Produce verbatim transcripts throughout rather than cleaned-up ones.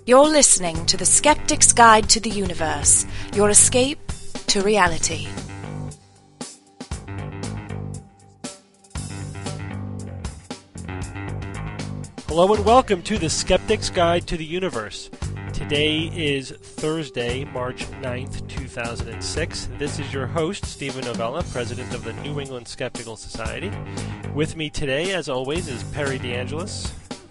You're listening to The Skeptic's Guide to the Universe, your escape to reality. Hello and welcome to The Skeptic's Guide to the Universe. Today is Thursday, March ninth, two thousand six. This is your host, Stephen Novella, president of the New England Skeptical Society. With me today, as always, is Perry DeAngelis.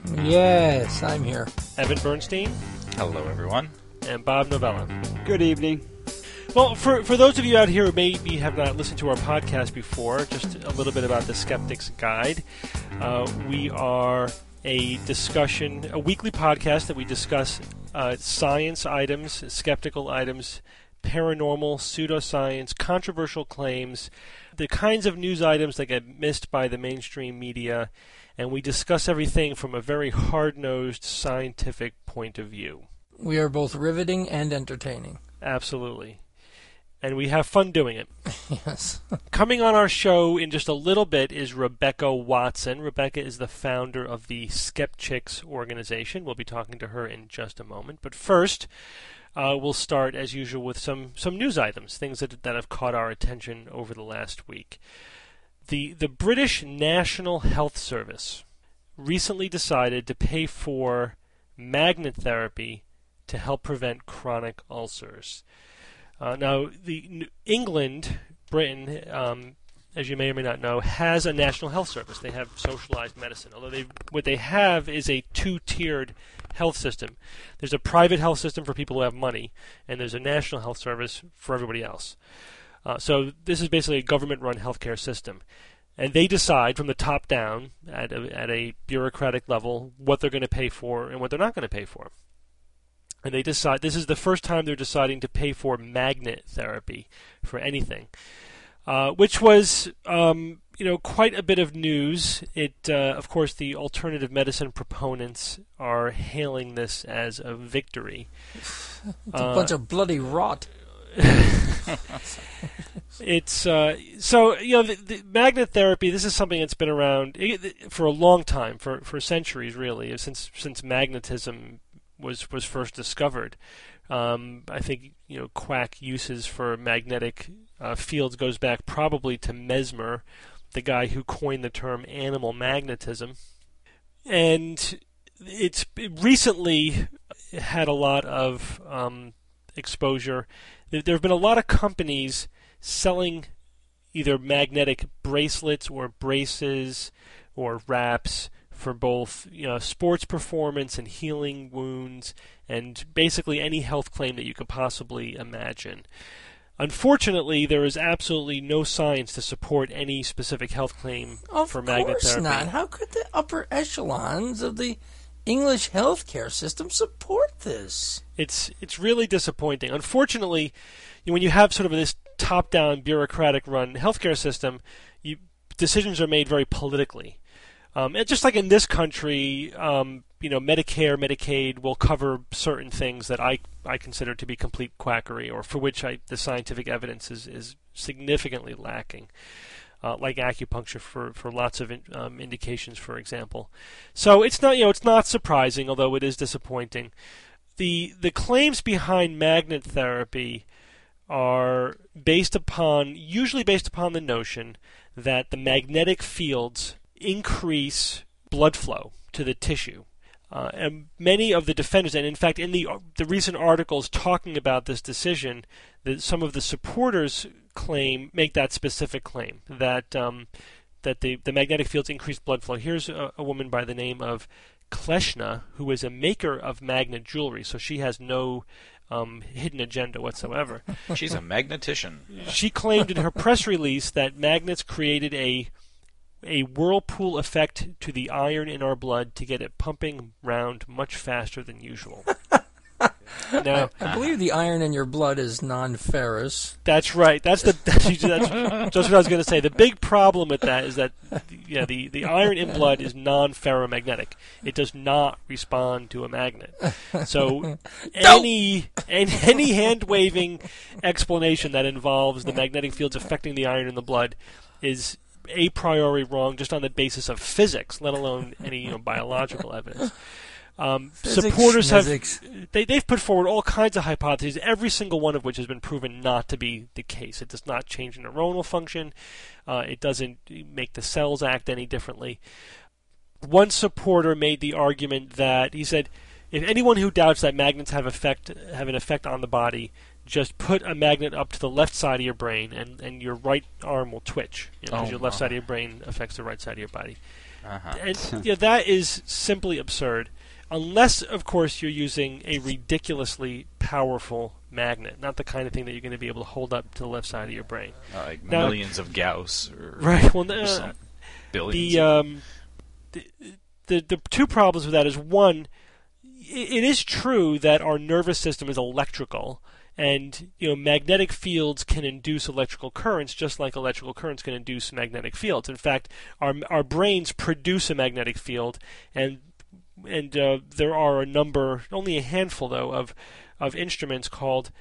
Yes, I'm here. Evan Bernstein. Hello, everyone. And Bob Novella. Good evening. Well, for for those of you out here who maybe have not listened to our podcast before, just a little bit about the Skeptic's Guide. Uh, we are a discussion, a weekly podcast that we discuss uh, science items, skeptical items, paranormal, pseudoscience, controversial claims, the kinds of news items that get missed by the mainstream media, and we discuss everything from a very hard-nosed scientific point of view. We are both riveting and entertaining. Absolutely. And we have fun doing it. Yes. Coming on our show in just a little bit is Rebecca Watson. Rebecca is the founder of the Skepchicks organization. We'll be talking to her in just a moment. But first, uh, we'll start, as usual, with some, some news items, things that, that have caught our attention over the last week. The, the British National Health Service recently decided to pay for magnet therapy to help prevent chronic ulcers. Uh, now, the England, Britain, um, as you may or may not know, has a national health service. They have socialized medicine. Although they, what they have is a two-tiered health system. There's a private health system for people who have money, and there's a national health service for everybody else. Uh, so this is basically a government-run healthcare system. And they decide from the top down, at a, at a bureaucratic level, what they're going to pay for and what they're not going to pay for. And they decide, this is the first time they're deciding to pay for magnet therapy for anything, uh, which was, um, you know, quite a bit of news. It, uh, of course, the alternative medicine proponents are hailing this as a victory. It's uh, a bunch of bloody rot. It's uh, so you know the, the magnet therapy. This is something that's been around for a long time, for for centuries, really, since since magnetism was was first discovered. Um, I think you know quack uses for magnetic uh, fields goes back probably to Mesmer, the guy who coined the term animal magnetism, and it's it recently had a lot of um, exposure. There, there have been a lot of companies selling either magnetic bracelets or braces or wraps for both, you know, sports performance and healing wounds and basically any health claim that you could possibly imagine. Unfortunately, there is absolutely no science to support any specific health claim of for magnet therapy. Of course not. How could the upper echelons of the English healthcare system support this? It's it's really disappointing. Unfortunately, when you have sort of this top-down, bureaucratic-run healthcare system, you, decisions are made very politically. Um, and just like in this country, um, you know, Medicare, Medicaid will cover certain things that I, I consider to be complete quackery, or for which I, the scientific evidence is, is significantly lacking, uh, like acupuncture for, for lots of in, um, indications, for example. So it's not you know it's not surprising, although it is disappointing. The the claims behind magnet therapy are based upon, usually based upon the notion that the magnetic fields increase blood flow to the tissue. Uh, and many of the defenders, and in fact in the the recent articles talking about this decision, that some of the supporters claim, make that specific claim, that um, that the, the magnetic fields increase blood flow. Here's a, a woman by the name of Kleshna, who is a maker of magnet jewelry, so she has no Um, hidden agenda whatsoever. She's a magnetician. She claimed in her press release that magnets created a a whirlpool effect to the iron in our blood to get it pumping round much faster than usual. Now, I believe the iron in your blood is non-ferrous. That's right. That's the that's, that's just what I was going to say. The big problem with that is that yeah, the, the iron in blood is non-ferromagnetic. It does not respond to a magnet. So any any, any hand-waving explanation that involves the magnetic fields affecting the iron in the blood is a priori wrong, just on the basis of physics, let alone any you know, biological evidence. Um, Physics, supporters have schmizzics. they, they've put forward all kinds of hypotheses, every single one of which has been proven not to be the case. It does not change neuronal function. Uh, it doesn't make the cells act any differently. One supporter made the argument that he said, if anyone who doubts that magnets have effect have an effect on the body, just put a magnet up to the left side of your brain, and, and your right arm will twitch, because you know, Oh, your left wow. side of your brain affects the right side of your body. Uh-huh. And you know, that is simply absurd. Unless, of course, you're using a ridiculously powerful magnet, not the kind of thing that you're going to be able to hold up to the left side of your brain. Uh, like Now- millions of Gauss, or Right. Well, uh, some billions. the, of um, the the the two problems with that is, one, i- it is true that our nervous system is electrical, and you know magnetic fields can induce electrical currents, just like electrical currents can induce magnetic fields. In fact, our our brains produce a magnetic field, and and uh, there are a number, only a handful though, of of instruments called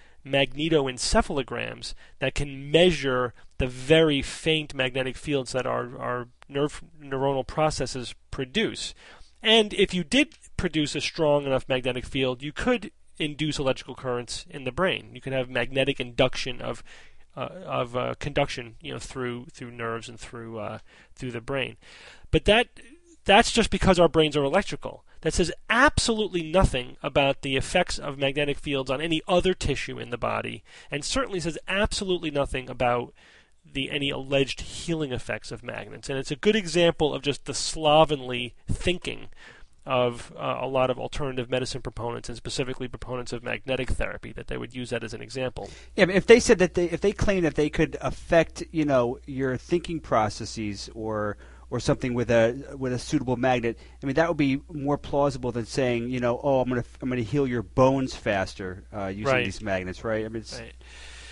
magnetoencephalograms that can measure the very faint magnetic fields that our our nerve neuronal processes produce. And if you did produce a strong enough magnetic field, you could induce electrical currents in the brain. You could have magnetic induction of uh, of uh, conduction, you know, through through nerves and through uh, through the brain. But that that's just because our brains are electrical. That says absolutely nothing about the effects of magnetic fields on any other tissue in the body, and certainly says absolutely nothing about the any alleged healing effects of magnets. And it's a good example of just the slovenly thinking of uh, a lot of alternative medicine proponents, and specifically proponents of magnetic therapy, that they would use that as an example. Yeah, but if they said that they, if they claim that they could affect, you know, your thinking processes or or something with a with a suitable magnet, I mean, that would be more plausible than saying, you know, oh, I'm gonna I'm gonna heal your bones faster uh, using Right. these magnets, right? I mean, it's, Right.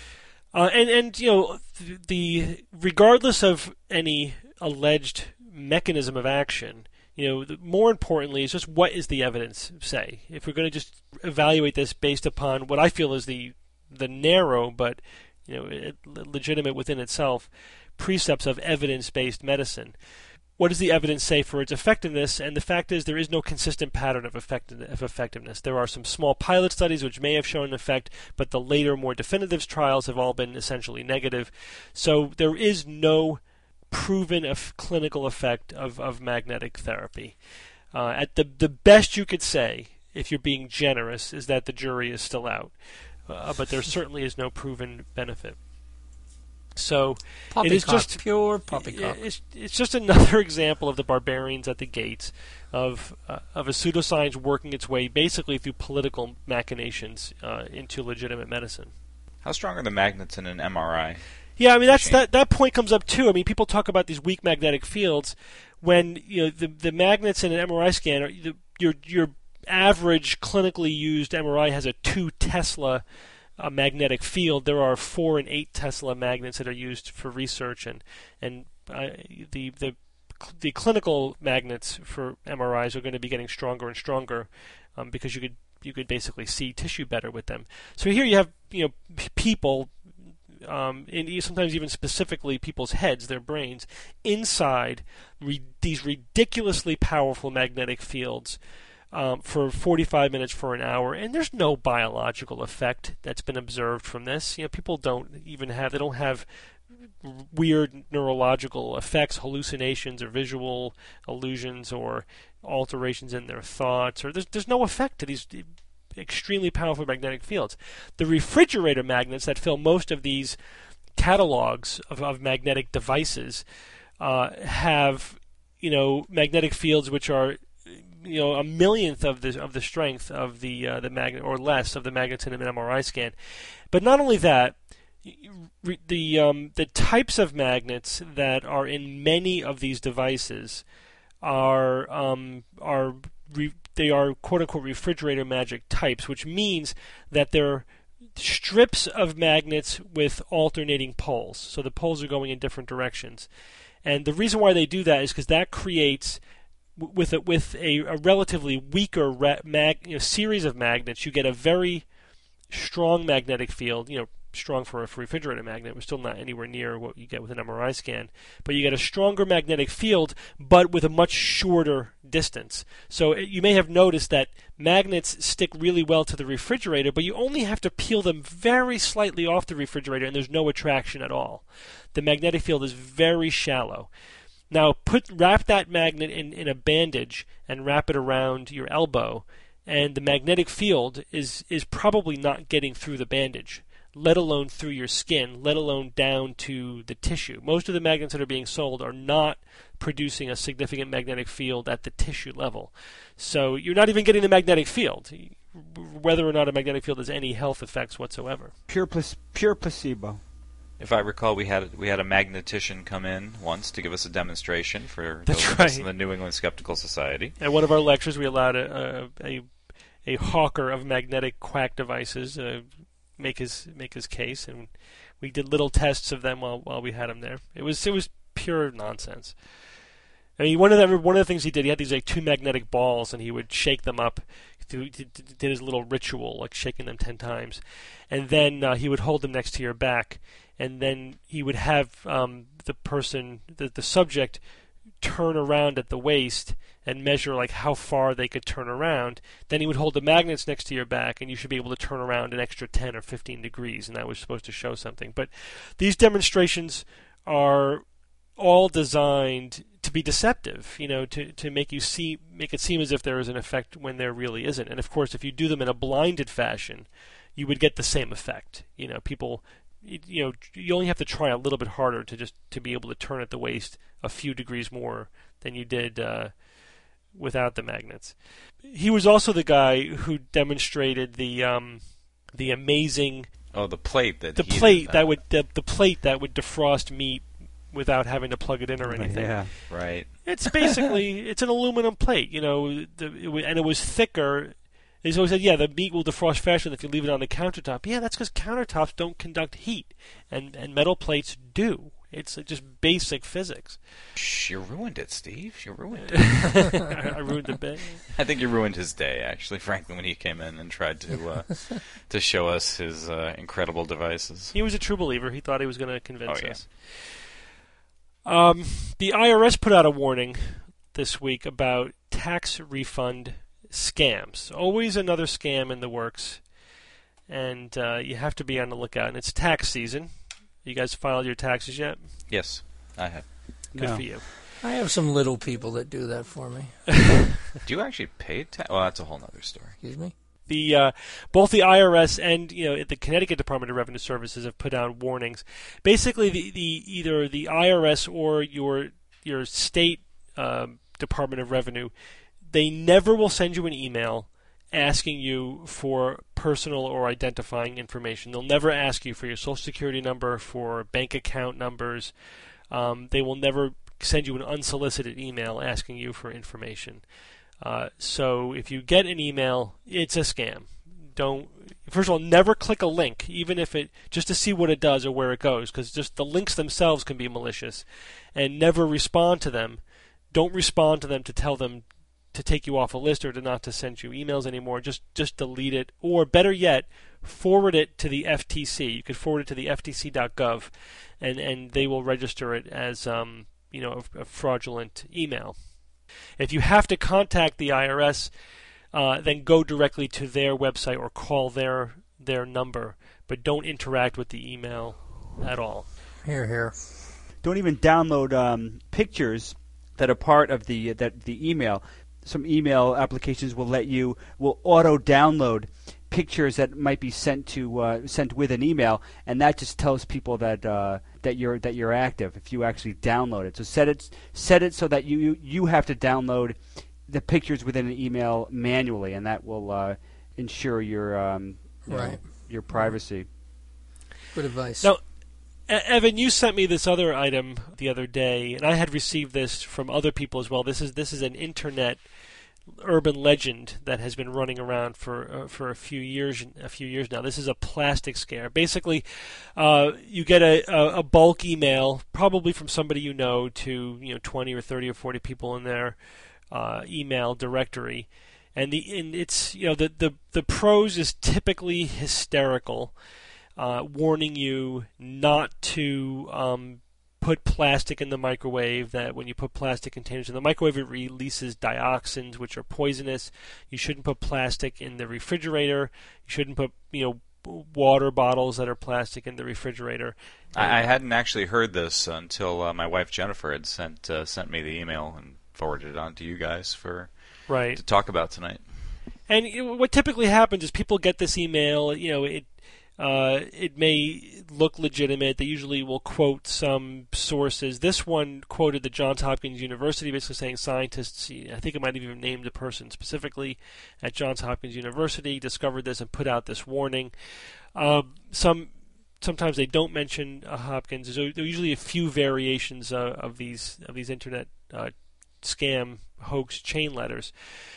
Uh, and and you know the, the regardless of any alleged mechanism of action, you know, the, more importantly is just what is the evidence say. If we're going to just evaluate this based upon what I feel is the the narrow but you know it, legitimate within itself precepts of evidence-based medicine, what does the evidence say for its effectiveness? And the fact is, there is no consistent pattern of, effect- of effectiveness. There are some small pilot studies which may have shown an effect, but the later, more definitive trials have all been essentially negative. So there is no proven of clinical effect of, of magnetic therapy. Uh, at the the best you could say, if you're being generous, is that the jury is still out. Uh, but there certainly is no proven benefit. So it is Poppycock, just pure poppycock. it's, it's just another example of the barbarians at the gates of uh, of a pseudoscience working its way basically through political machinations uh, into legitimate medicine. How strong are the magnets in an M R I? Yeah, I mean that's Machine. that that point comes up too. I mean, people talk about these weak magnetic fields when you know the the magnets in an M R I scan are the, your your average clinically used M R I has a two Tesla a magnetic field. There are four and eight Tesla magnets that are used for research, and and uh, the the the clinical magnets for M R Is are going to be getting stronger and stronger um, because you could you could basically see tissue better with them. So here you have you know p- people, um, and sometimes even specifically people's heads, their brains, inside re- these ridiculously powerful magnetic fields. Um, for forty-five minutes, for an hour, and there's no biological effect that's been observed from this. You know, people don't even have, they don't have weird neurological effects, hallucinations, or visual illusions, or alterations in their thoughts, or there's there's no effect to these extremely powerful magnetic fields. The refrigerator magnets that fill most of these catalogs of, of magnetic devices uh, have, you know, magnetic fields which are you know a millionth of the of the strength of the uh, the magnet or less of the magnets in an M R I scan. But not only that, the um, the types of magnets that are in many of these devices are um, are re- they are quote unquote refrigerator magic types, which means that they're strips of magnets with alternating poles. So the poles are going in different directions, and the reason why they do that is because that creates with a, with a, a relatively weaker ra- mag, you know, series of magnets, you get a very strong magnetic field, you know, strong for a refrigerator magnet. It was still not anywhere near what you get with an M R I scan. But you get a stronger magnetic field, but with a much shorter distance. So you may have noticed that magnets stick really well to the refrigerator, but you only have to peel them very slightly off the refrigerator, and there's no attraction at all. The magnetic field is very shallow. Now, put wrap that magnet in, in a bandage and wrap it around your elbow, and the magnetic field is, is probably not getting through the bandage, let alone through your skin, let alone down to the tissue. Most of the magnets that are being sold are not producing a significant magnetic field at the tissue level. So you're not even getting the magnetic field, whether or not a magnetic field has any health effects whatsoever. Pure, plas- pure placebo. If I recall, we had we had a magnetician come in once to give us a demonstration for That's those of right. us in the New England Skeptical Society. At one of our lectures, we allowed a a, a, a hawker of magnetic quack devices uh, make his make his case, and we did little tests of them while while we had him there. It was it was pure nonsense. I mean, one of the one of the things he did, he had these like two magnetic balls, and he would shake them up. He did his little ritual, like shaking them ten times, and then uh, he would hold them next to your back, and then he would have um, the person, the, the subject, turn around at the waist and measure like how far they could turn around. Then he would hold the magnets next to your back, and you should be able to turn around an extra ten or fifteen degrees, and that was supposed to show something. But these demonstrations are all designed to be deceptive, you know, to, to make you see, make it seem as if there is an effect when there really isn't. And of course, if you do them in a blinded fashion, you would get the same effect. You know, people, you know, you only have to try a little bit harder to just to be able to turn at the waist a few degrees more than you did uh, without the magnets. He was also the guy who demonstrated the um, the amazing Oh, the plate that the heated plate that. that would the, the plate that would defrost meat without having to plug it in or anything. Yeah. Right. It's basically it's an aluminum plate, you know, the, it, w- and it was thicker. He's always said, yeah, the meat will defrost faster than if you leave it on the countertop. Yeah, that's because countertops don't conduct heat, and and metal plates do. It's uh, just basic physics. Shh, you ruined it, Steve. You ruined it. I, I ruined the bit. I think you ruined his day, actually, frankly, when he came in and tried to uh, to show us his uh, incredible devices. He was a true believer. He thought he was going to convince Oh, yeah. us. Um, the I R S put out a warning this week about tax refund scams. Always another scam in the works, and uh, you have to be on the lookout. And it's tax season. You guys filed your taxes yet? Yes, I have. Good No. for you. I have some little people that do that for me. Do you actually pay tax? Well, that's a whole other story. Excuse me? The uh, both the I R S and you know the Connecticut Department of Revenue Services have put out warnings. Basically, the, the either the I R S or your your state um, Department of Revenue, they never will send you an email asking you for personal or identifying information. They'll never ask you for your Social Security number, for bank account numbers. Um, they will never send you an unsolicited email asking you for information. Uh, so if you get an email, it's a scam. Don't first of all never click a link, even if it just to see what it does or where it goes, because just the links themselves can be malicious. And never respond to them. Don't respond to them to tell them to take you off a list or to not to send you emails anymore. Just just delete it, or better yet, forward it to the F T C. You could forward it to the F T C dot gov, and and they will register it as um you know a, a fraudulent email. If you have to contact the I R S, uh, then go directly to their website or call their their number, but don't interact with the email at all. Here, here. Don't even download um, pictures that are part of the that the email. Some email applications will let you will auto download pictures that might be sent to uh, sent with an email, and that just tells people that uh, that you're that you're active if you actually download it. So set it set it so that you you, you have to download the pictures within an email manually, and that will uh, ensure your um, you know, Right. your privacy. Good advice. Now, E- Evan, you sent me this other item the other day, and I had received this from other people as well. This is this is an internet urban legend that has been running around for uh, for a few years a few years now. This is a plastic scare. Basically, uh, you get a, a, a bulk email, probably from somebody you know, to you know twenty or thirty or forty people in their uh, email directory, and the and it's you know the the the prose is typically hysterical. uh, warning you not to um, put plastic in the microwave, that when you put plastic containers in the microwave, it releases dioxins, which are poisonous. You shouldn't put plastic in the refrigerator. You shouldn't put, you know, water bottles that are plastic in the refrigerator. I, I hadn't actually heard this until uh, my wife Jennifer had sent uh, sent me the email and forwarded it on to you guys for right. to talk about tonight. And you know, what typically happens is people get this email. You know, it uh, it may look legitimate. They usually will quote some sources. This one quoted the Johns Hopkins University, basically saying scientists, I think it might have even named a person specifically at Johns Hopkins University, discovered this and put out this warning. Uh, some sometimes they don't mention uh, Hopkins. There's there are usually a few variations uh, of these of these internet uh, scam hoax chain letters.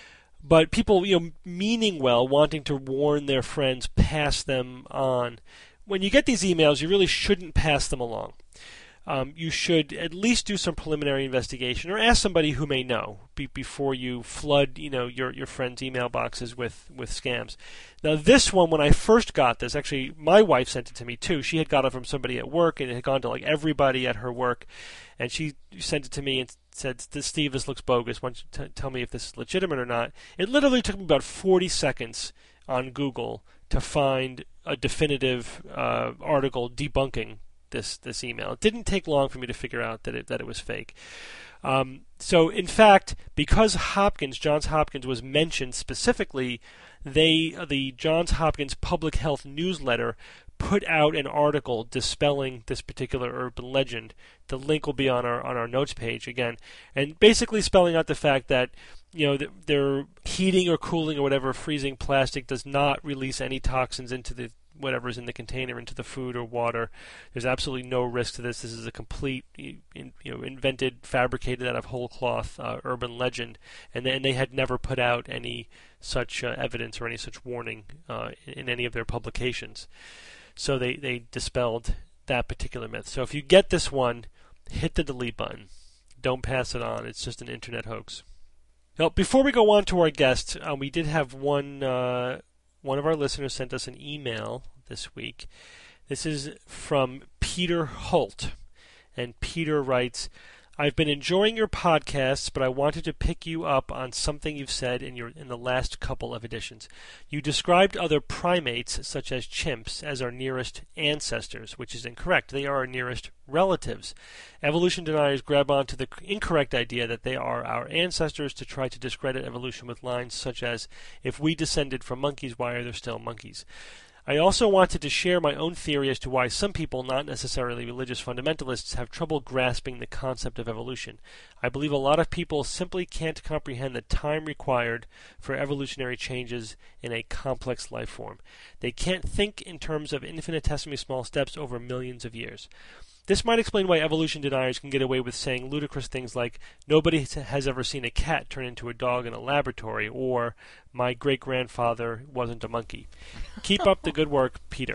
But people, you know, meaning well, wanting to warn their friends, pass them on. When you get these emails, you really shouldn't pass them along. Um, you should at least do some preliminary investigation, or ask somebody who may know be, before you flood, you know, your your friends' email boxes with, with scams. Now, this one, when I first got this, actually, my wife sent it to me too. She had got it from somebody at work, and it had gone to like everybody at her work, and she sent it to me and said, "Steve, this looks bogus. Why don't you t- tell me if this is legitimate or not?" It literally took me about forty seconds on Google to find a definitive uh, article debunking this this email. It didn't take long for me to figure out that it that it was fake. Um, so, in fact, because Hopkins, Johns Hopkins, was mentioned specifically, they the Johns Hopkins Public Health Newsletter put out an article dispelling this particular urban legend. The link will be on our on our notes page again, and basically spelling out the fact that, you know, their heating or cooling or whatever, freezing plastic does not release any toxins into the whatever's in the container, into the food or water. There's absolutely no risk to this. This is a complete, you know, invented, fabricated out of whole cloth uh, urban legend, and they, and they had never put out any such uh, evidence or any such warning uh, in, in any of their publications. So they, they dispelled that particular myth. So if you get this one, hit the delete button. Don't pass it on. It's just an internet hoax. Now, before we go on to our guest, uh, we did have one uh, one of our listeners sent us an email this week. This is from Peter Holt, and Peter writes, "I've been enjoying your podcasts, but I wanted to pick you up on something you've said in your in the last couple of editions. You described other primates, such as chimps, as our nearest ancestors, which is incorrect. They are our nearest relatives. Evolution deniers grab onto the incorrect idea that they are our ancestors to try to discredit evolution with lines such as, if we descended from monkeys, why are there still monkeys? I also wanted to share my own theory as to why some people, not necessarily religious fundamentalists, have trouble grasping the concept of evolution. I believe a lot of people simply can't comprehend the time required for evolutionary changes in a complex life form. They can't think in terms of infinitesimally small steps over millions of years. This might explain why evolution deniers can get away with saying ludicrous things like, nobody has ever seen a cat turn into a dog in a laboratory, or my great-grandfather wasn't a monkey. Keep up the good work, Peter."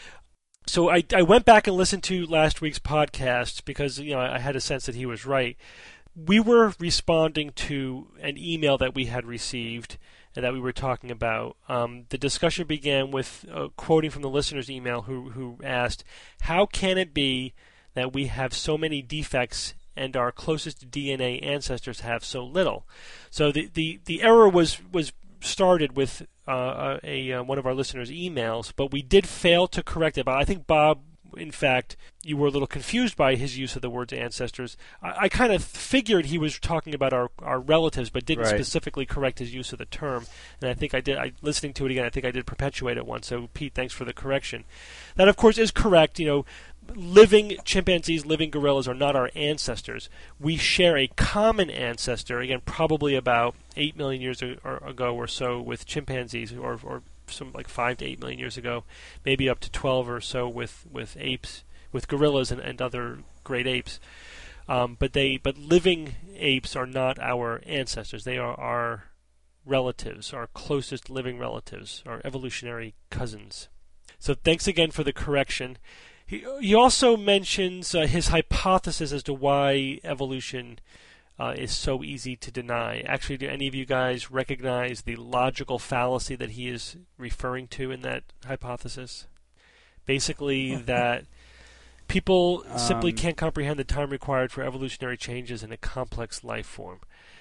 So I, I went back and listened to last week's podcast because, you know, I had a sense that he was right. We were responding to an email that we had received and that we were talking about. Um, the discussion began with uh, quoting from the listener's email who, who asked, how can it be that we have so many defects and our closest D N A ancestors have so little? So the, the, the error was, was started with uh, a, a one of our listeners' emails, but we did fail to correct it. But I think, Bob, in fact, you were a little confused by his use of the words ancestors. I, I kind of figured he was talking about our, our relatives, but didn't Right. specifically correct his use of the term. And I think I did. I, listening to it again, I think I did perpetuate it once. So, Pete, thanks for the correction. That, of course, is correct. You know, living chimpanzees, living gorillas are not our ancestors. We share a common ancestor, again, probably about eight million years ago or so with chimpanzees, or, or some like five to eight million years ago, maybe up to twelve or so with, with apes, with gorillas and, and other great apes. Um, but they, but living apes are not our ancestors. They are our relatives, our closest living relatives, our evolutionary cousins. So thanks again for the correction. He, he also mentions uh, his hypothesis as to why evolution uh, is so easy to deny. Actually, do any of you guys recognize the logical fallacy that he is referring to in that hypothesis? Basically, that people simply Um, can't comprehend the time required for evolutionary changes in a complex life form.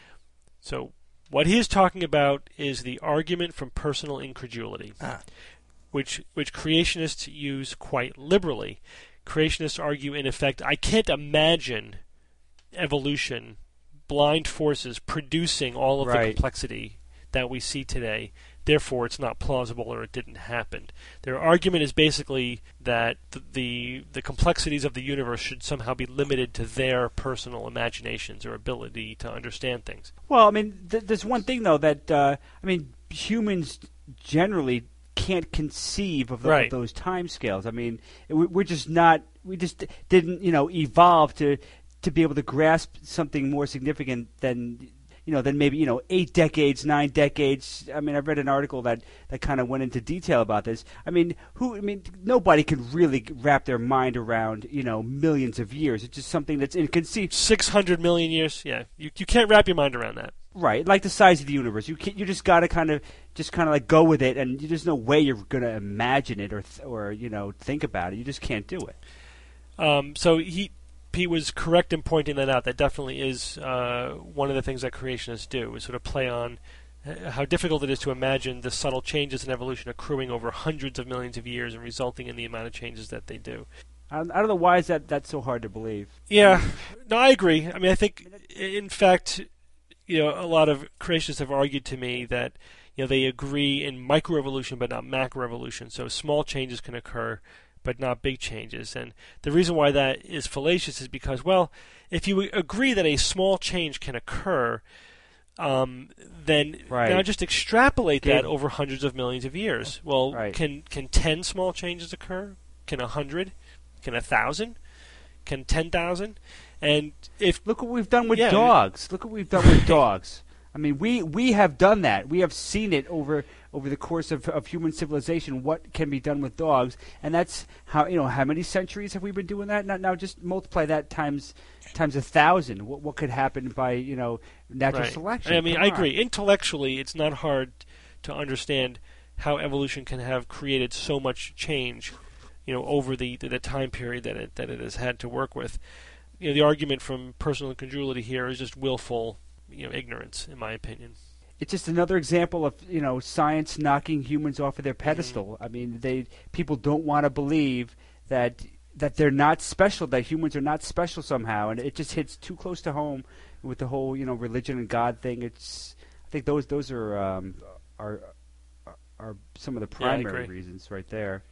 So, what he is talking about is the argument from personal incredulity, Ah. which which creationists use quite liberally. Creationists argue, in effect, I can't imagine evolution, blind forces producing all of the Right. complexity that we see today. Therefore, it's not plausible or it didn't happen. Their argument is basically that the, the the complexities of the universe should somehow be limited to their personal imaginations or ability to understand things. Well, I mean, th- there's one thing though that uh, I mean, humans generally can't conceive of, the, Right. of those time scales. I mean, we, we're just not. We just didn't, you know, evolve to to be able to grasp something more significant than. You know, than maybe, you know, eight decades, nine decades. I mean, I've read an article that, that kind of went into detail about this. I mean, who? I mean, nobody can really wrap their mind around, you know, millions of years. It's just something that's inconceivable. Six hundred million years, yeah, you you can't wrap your mind around that. Right, like the size of the universe. You can't, you just got to kind of just kind of like go with it, and there's no way you're going to imagine it or th- or you know think about it. You just can't do it. Um, so he. He was correct in pointing that out. That definitely is uh, one of the things that creationists do, is sort of play on uh, how difficult it is to imagine the subtle changes in evolution accruing over hundreds of millions of years and resulting in the amount of changes that they do. I don't, I don't know why is that that's so hard to believe. Yeah, no, I agree. I mean, I think, in fact, you know, a lot of creationists have argued to me that, you know, they agree in microevolution but not macroevolution. So small changes can occur, but not big changes. And the reason why that is fallacious is because, well, if you agree that a small change can occur, um, then Right. now just extrapolate Okay. that over hundreds of millions of years. Well, Right. can can ten small changes occur? Can a hundred? Can a thousand? Can ten thousand? And if Look what we've done with Yeah. dogs. Look what we've done with dogs. I mean, we, we have done that. We have seen it over over the course of, of human civilization. What can be done with dogs, and that's how you know how many centuries have we been doing that? Now, now just multiply that times times a thousand. What what could happen by you know natural Right. selection? I mean, Come I on. agree. Intellectually, it's not hard to understand how evolution can have created so much change, you know, over the the time period that it that it has had to work with. You know, the argument from personal incredulity here is just willful, you know, ignorance, in my opinion. It's just another example of you know science knocking humans off of their Mm-hmm. pedestal. I mean, they people don't want to believe that that they're not special, that humans are not special somehow, and it just hits too close to home with the whole you know religion and God thing. It's I think those those are um, are are some of the Yeah, I primary agree. reasons right there.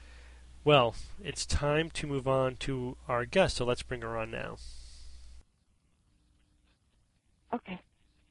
Well, it's time to move on to our guest, so let's bring her on now. Okay.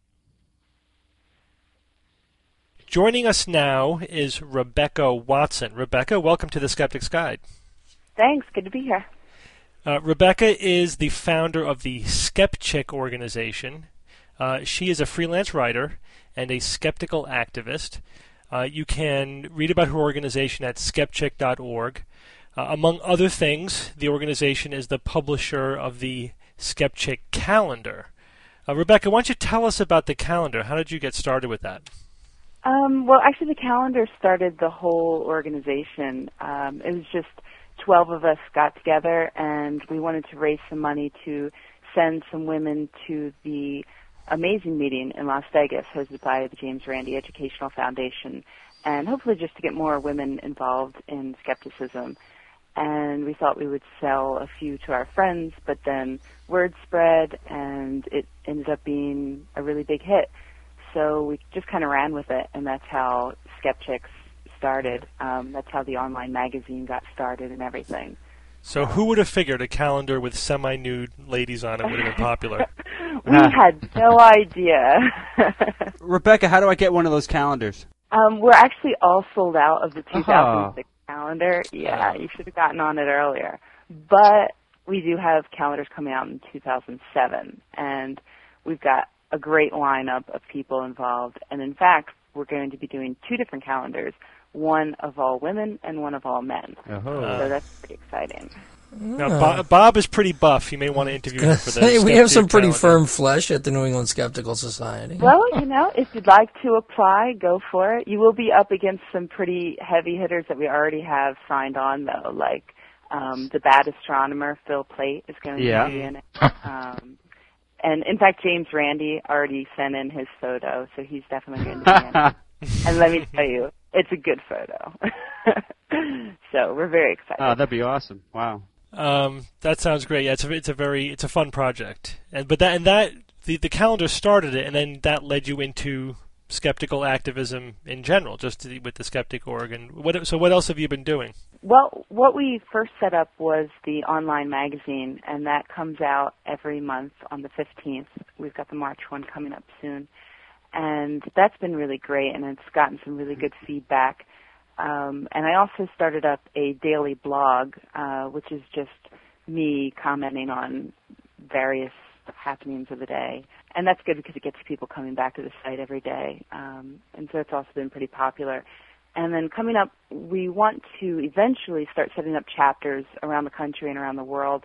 Joining us now is Rebecca Watson. Rebecca, welcome to the Skeptic's Guide. Thanks. Good to be here. Uh, Rebecca is the founder of the SkepChick organization. Uh, she is a freelance writer and a skeptical activist. Uh, you can read about her organization at skepchick dot org. Uh, among other things, the organization is the publisher of the SkepChick calendar. Uh, Rebecca, why don't you tell us about the calendar? How did you get started with that? Um, well, actually, the calendar started the whole organization. Um, it was just twelve of us got together, and we wanted to raise some money to send some women to the amazing meeting in Las Vegas hosted by the James Randi Educational Foundation, and hopefully just to get more women involved in skepticism. And we thought we would sell a few to our friends, but then word spread, and it ended up being a really big hit. So we just kind of ran with it, and that's how SkepChicks started. Um, that's how the online magazine got started and everything. So who would have figured a calendar with semi-nude ladies on it would have been popular? We had no idea. Rebecca, how do I get one of those calendars? um, we're actually all sold out of the two thousand six Oh. calendar. Yeah, you should have gotten on it earlier. But we do have calendars coming out in two thousand seven, and we've got a great lineup of people involved. And in fact, we're going to be doing two different calendars, one of all women and one of all men. Oh. Uh, So that's pretty exciting. Now, Bob, Bob is pretty buff. You may want to interview him for the Hey, we have some pretty calendar. firm flesh at the New England Skeptical Society. Well, you know, if you'd like to apply, go for it. You will be up against some pretty heavy hitters that we already have signed on, though, like um, the bad astronomer, Phil Plait, is going to Yeah. be in it. Um, and, in fact, James Randi already sent in his photo, so he's definitely going to be in it. And let me tell you, it's a good photo. So we're very excited. Oh, that'd be awesome. Wow. Um, that sounds great. Yeah, it's a, it's a very it's a fun project, and but that and that the the calendar started it, and then that led you into skeptical activism in general, just to, with the Skeptic Org. And what so what else have you been doing? Well, what we first set up was the online magazine, and that comes out every month on the fifteenth. We've got the March one coming up soon, and that's been really great, and it's gotten some really good feedback. Um, and I also started up a daily blog, uh, which is just me commenting on various happenings of the day. And that's good because it gets people coming back to the site every day. Um, and so it's also been pretty popular. And then coming up, we want to eventually start setting up chapters around the country and around the world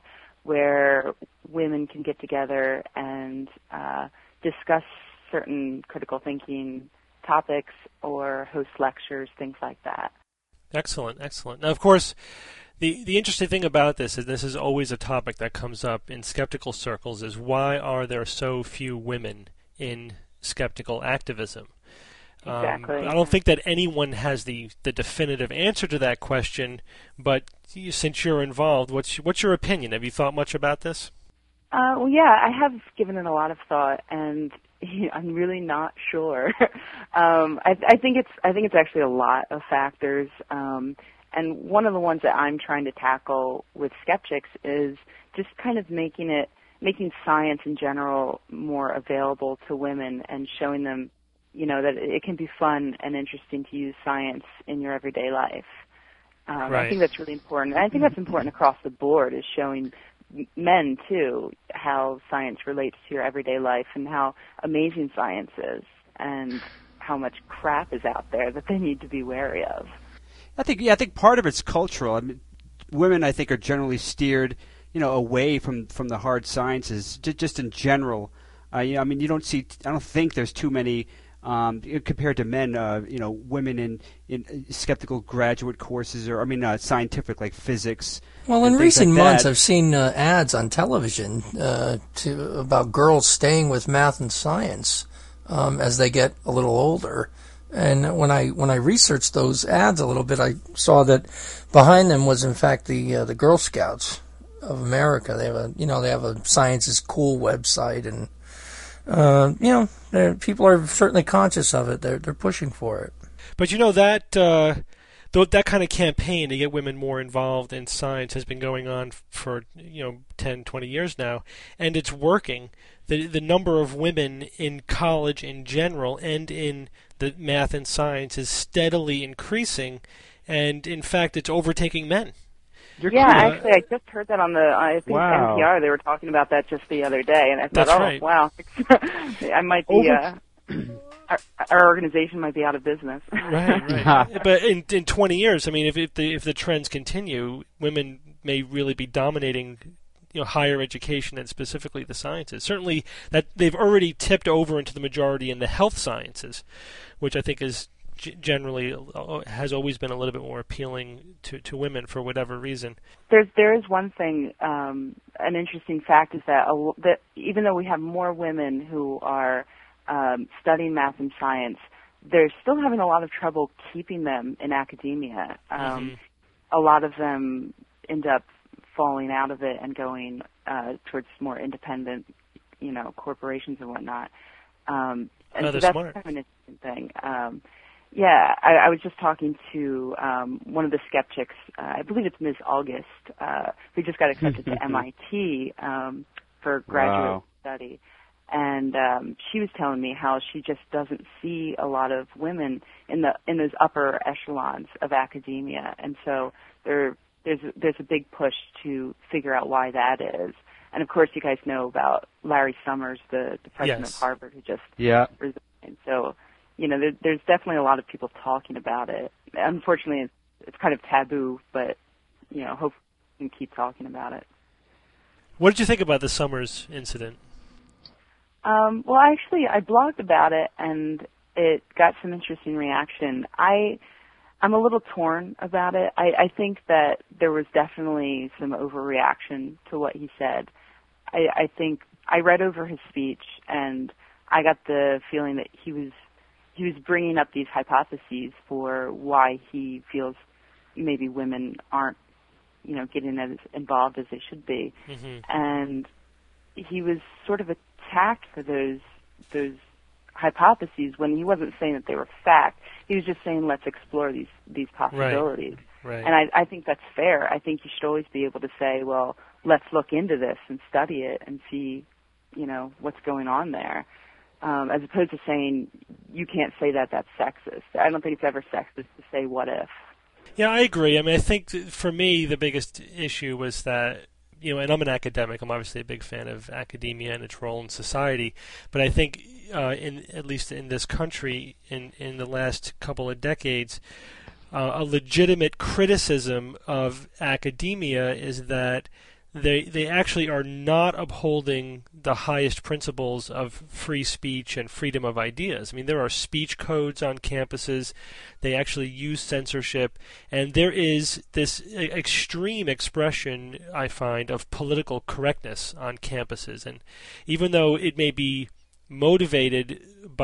where women can get together and uh, discuss certain critical thinking topics or host lectures, things like that. Excellent, excellent. Now, of course, the the interesting thing about this is this is always a topic that comes up in skeptical circles: is why are there so few women in skeptical activism? Exactly. Um, I don't think that anyone has the, the definitive answer to that question, but you, since you're involved, what's what's your opinion? Have you thought much about this? Uh, well, yeah, I have given it a lot of thought, and I'm really not sure. um, I, I think it's I think it's actually a lot of factors, um, and one of the ones that I'm trying to tackle with skeptics is just kind of making it making science in general more available to women and showing them, you know, that it can be fun and interesting to use science in your everyday life. Um, Right. I think that's really important, and I think that's important across the board, is showing men, too, how science relates to your everyday life and how amazing science is and how much crap is out there that they need to be wary of. I think yeah, I think part of it's cultural. I mean, women, I think, are generally steered, you know, away from, from the hard sciences, just, just in general. Uh, you know, I mean, you don't see. I don't think there's too many um, compared to men. Uh, you know, women in, in skeptical graduate courses, or I mean, uh, scientific like physics. Well, in and things recent like months, that. I've seen uh, ads on television uh, to about girls staying with math and science um, as they get a little older. And when I when I researched those ads a little bit, I saw that behind them was in fact the uh, the Girl Scouts of America. They have a you know they have a Science is Cool website, and uh, you know they're- people are certainly conscious of it. They're they're pushing for it. But you know that uh, th- that kind of campaign to get women more involved in science has been going on f- for you know ten, twenty years now, and it's working. The the number of women in college in general and in the math and science is steadily increasing, and in fact, it's overtaking men. You're Yeah, kidding. actually, I just heard that on the, I think Wow. N P R, they were talking about that just the other day, and I thought, That's oh, right. wow, I might be, uh, our, our organization might be out of business. Right, right. But in in twenty years, I mean, if if the if the trends continue, women may really be dominating, you know, higher education and specifically the sciences. Certainly, that they've already tipped over into the majority in the health sciences, which I think is g- generally uh, has always been a little bit more appealing to to women for whatever reason. There's there is one thing, um, an interesting fact is that, a, that even though we have more women who are um, studying math and science, they're still having a lot of trouble keeping them in academia. Um, Mhm. A lot of them end up falling out of it and going uh, towards more independent, you know, corporations and whatnot. Um, and Oh, so they're that's smart. kind of an interesting thing. Um, yeah, I, I was just talking to um, one of the skeptics. Uh, I believe it's Miz August, uh, who just got accepted to M I T um, for graduate Wow. study. And um, she was telling me how she just doesn't see a lot of women in the in those upper echelons of academia, and so there there's there's a big push to figure out why that is. And of course, you guys know about Larry Summers, the, the president Yes. of Harvard, who just Yeah. resigned. So, you know, there, there's definitely a lot of people talking about it. Unfortunately, it's, it's kind of taboo, but you know, hopefully can keep talking about it. What did you think about the Summers incident? Um, well, actually, I blogged about it, and it got some interesting reaction. I, I'm a little torn about it. I, I think that there was definitely some overreaction to what he said. I, I think I read over his speech, and I got the feeling that he was he was bringing up these hypotheses for why he feels maybe women aren't, you know, getting as involved as they should be, mm-hmm. and he was sort of attacked for those those hypotheses when he wasn't saying that they were fact. He was just saying, let's explore these these possibilities. Right. Right. And I, I think that's fair. I think you should always be able to say, well, let's look into this and study it and see, you know, what's going on there, um, as opposed to saying you can't say that that's sexist. I don't think it's ever sexist to say what if. Yeah, I agree. I mean, I think th- for me the biggest issue was that, you know, and I'm an academic. I'm obviously a big fan of academia and its role in society. But I think, uh, in at least in this country, in, in the last couple of decades, uh, a legitimate criticism of academia is that they they actually are not upholding the highest principles of free speech and freedom of ideas. I mean, there are speech codes on campuses. They actually use censorship, and there is this extreme expression, I find, of political correctness on campuses. And even though it may be motivated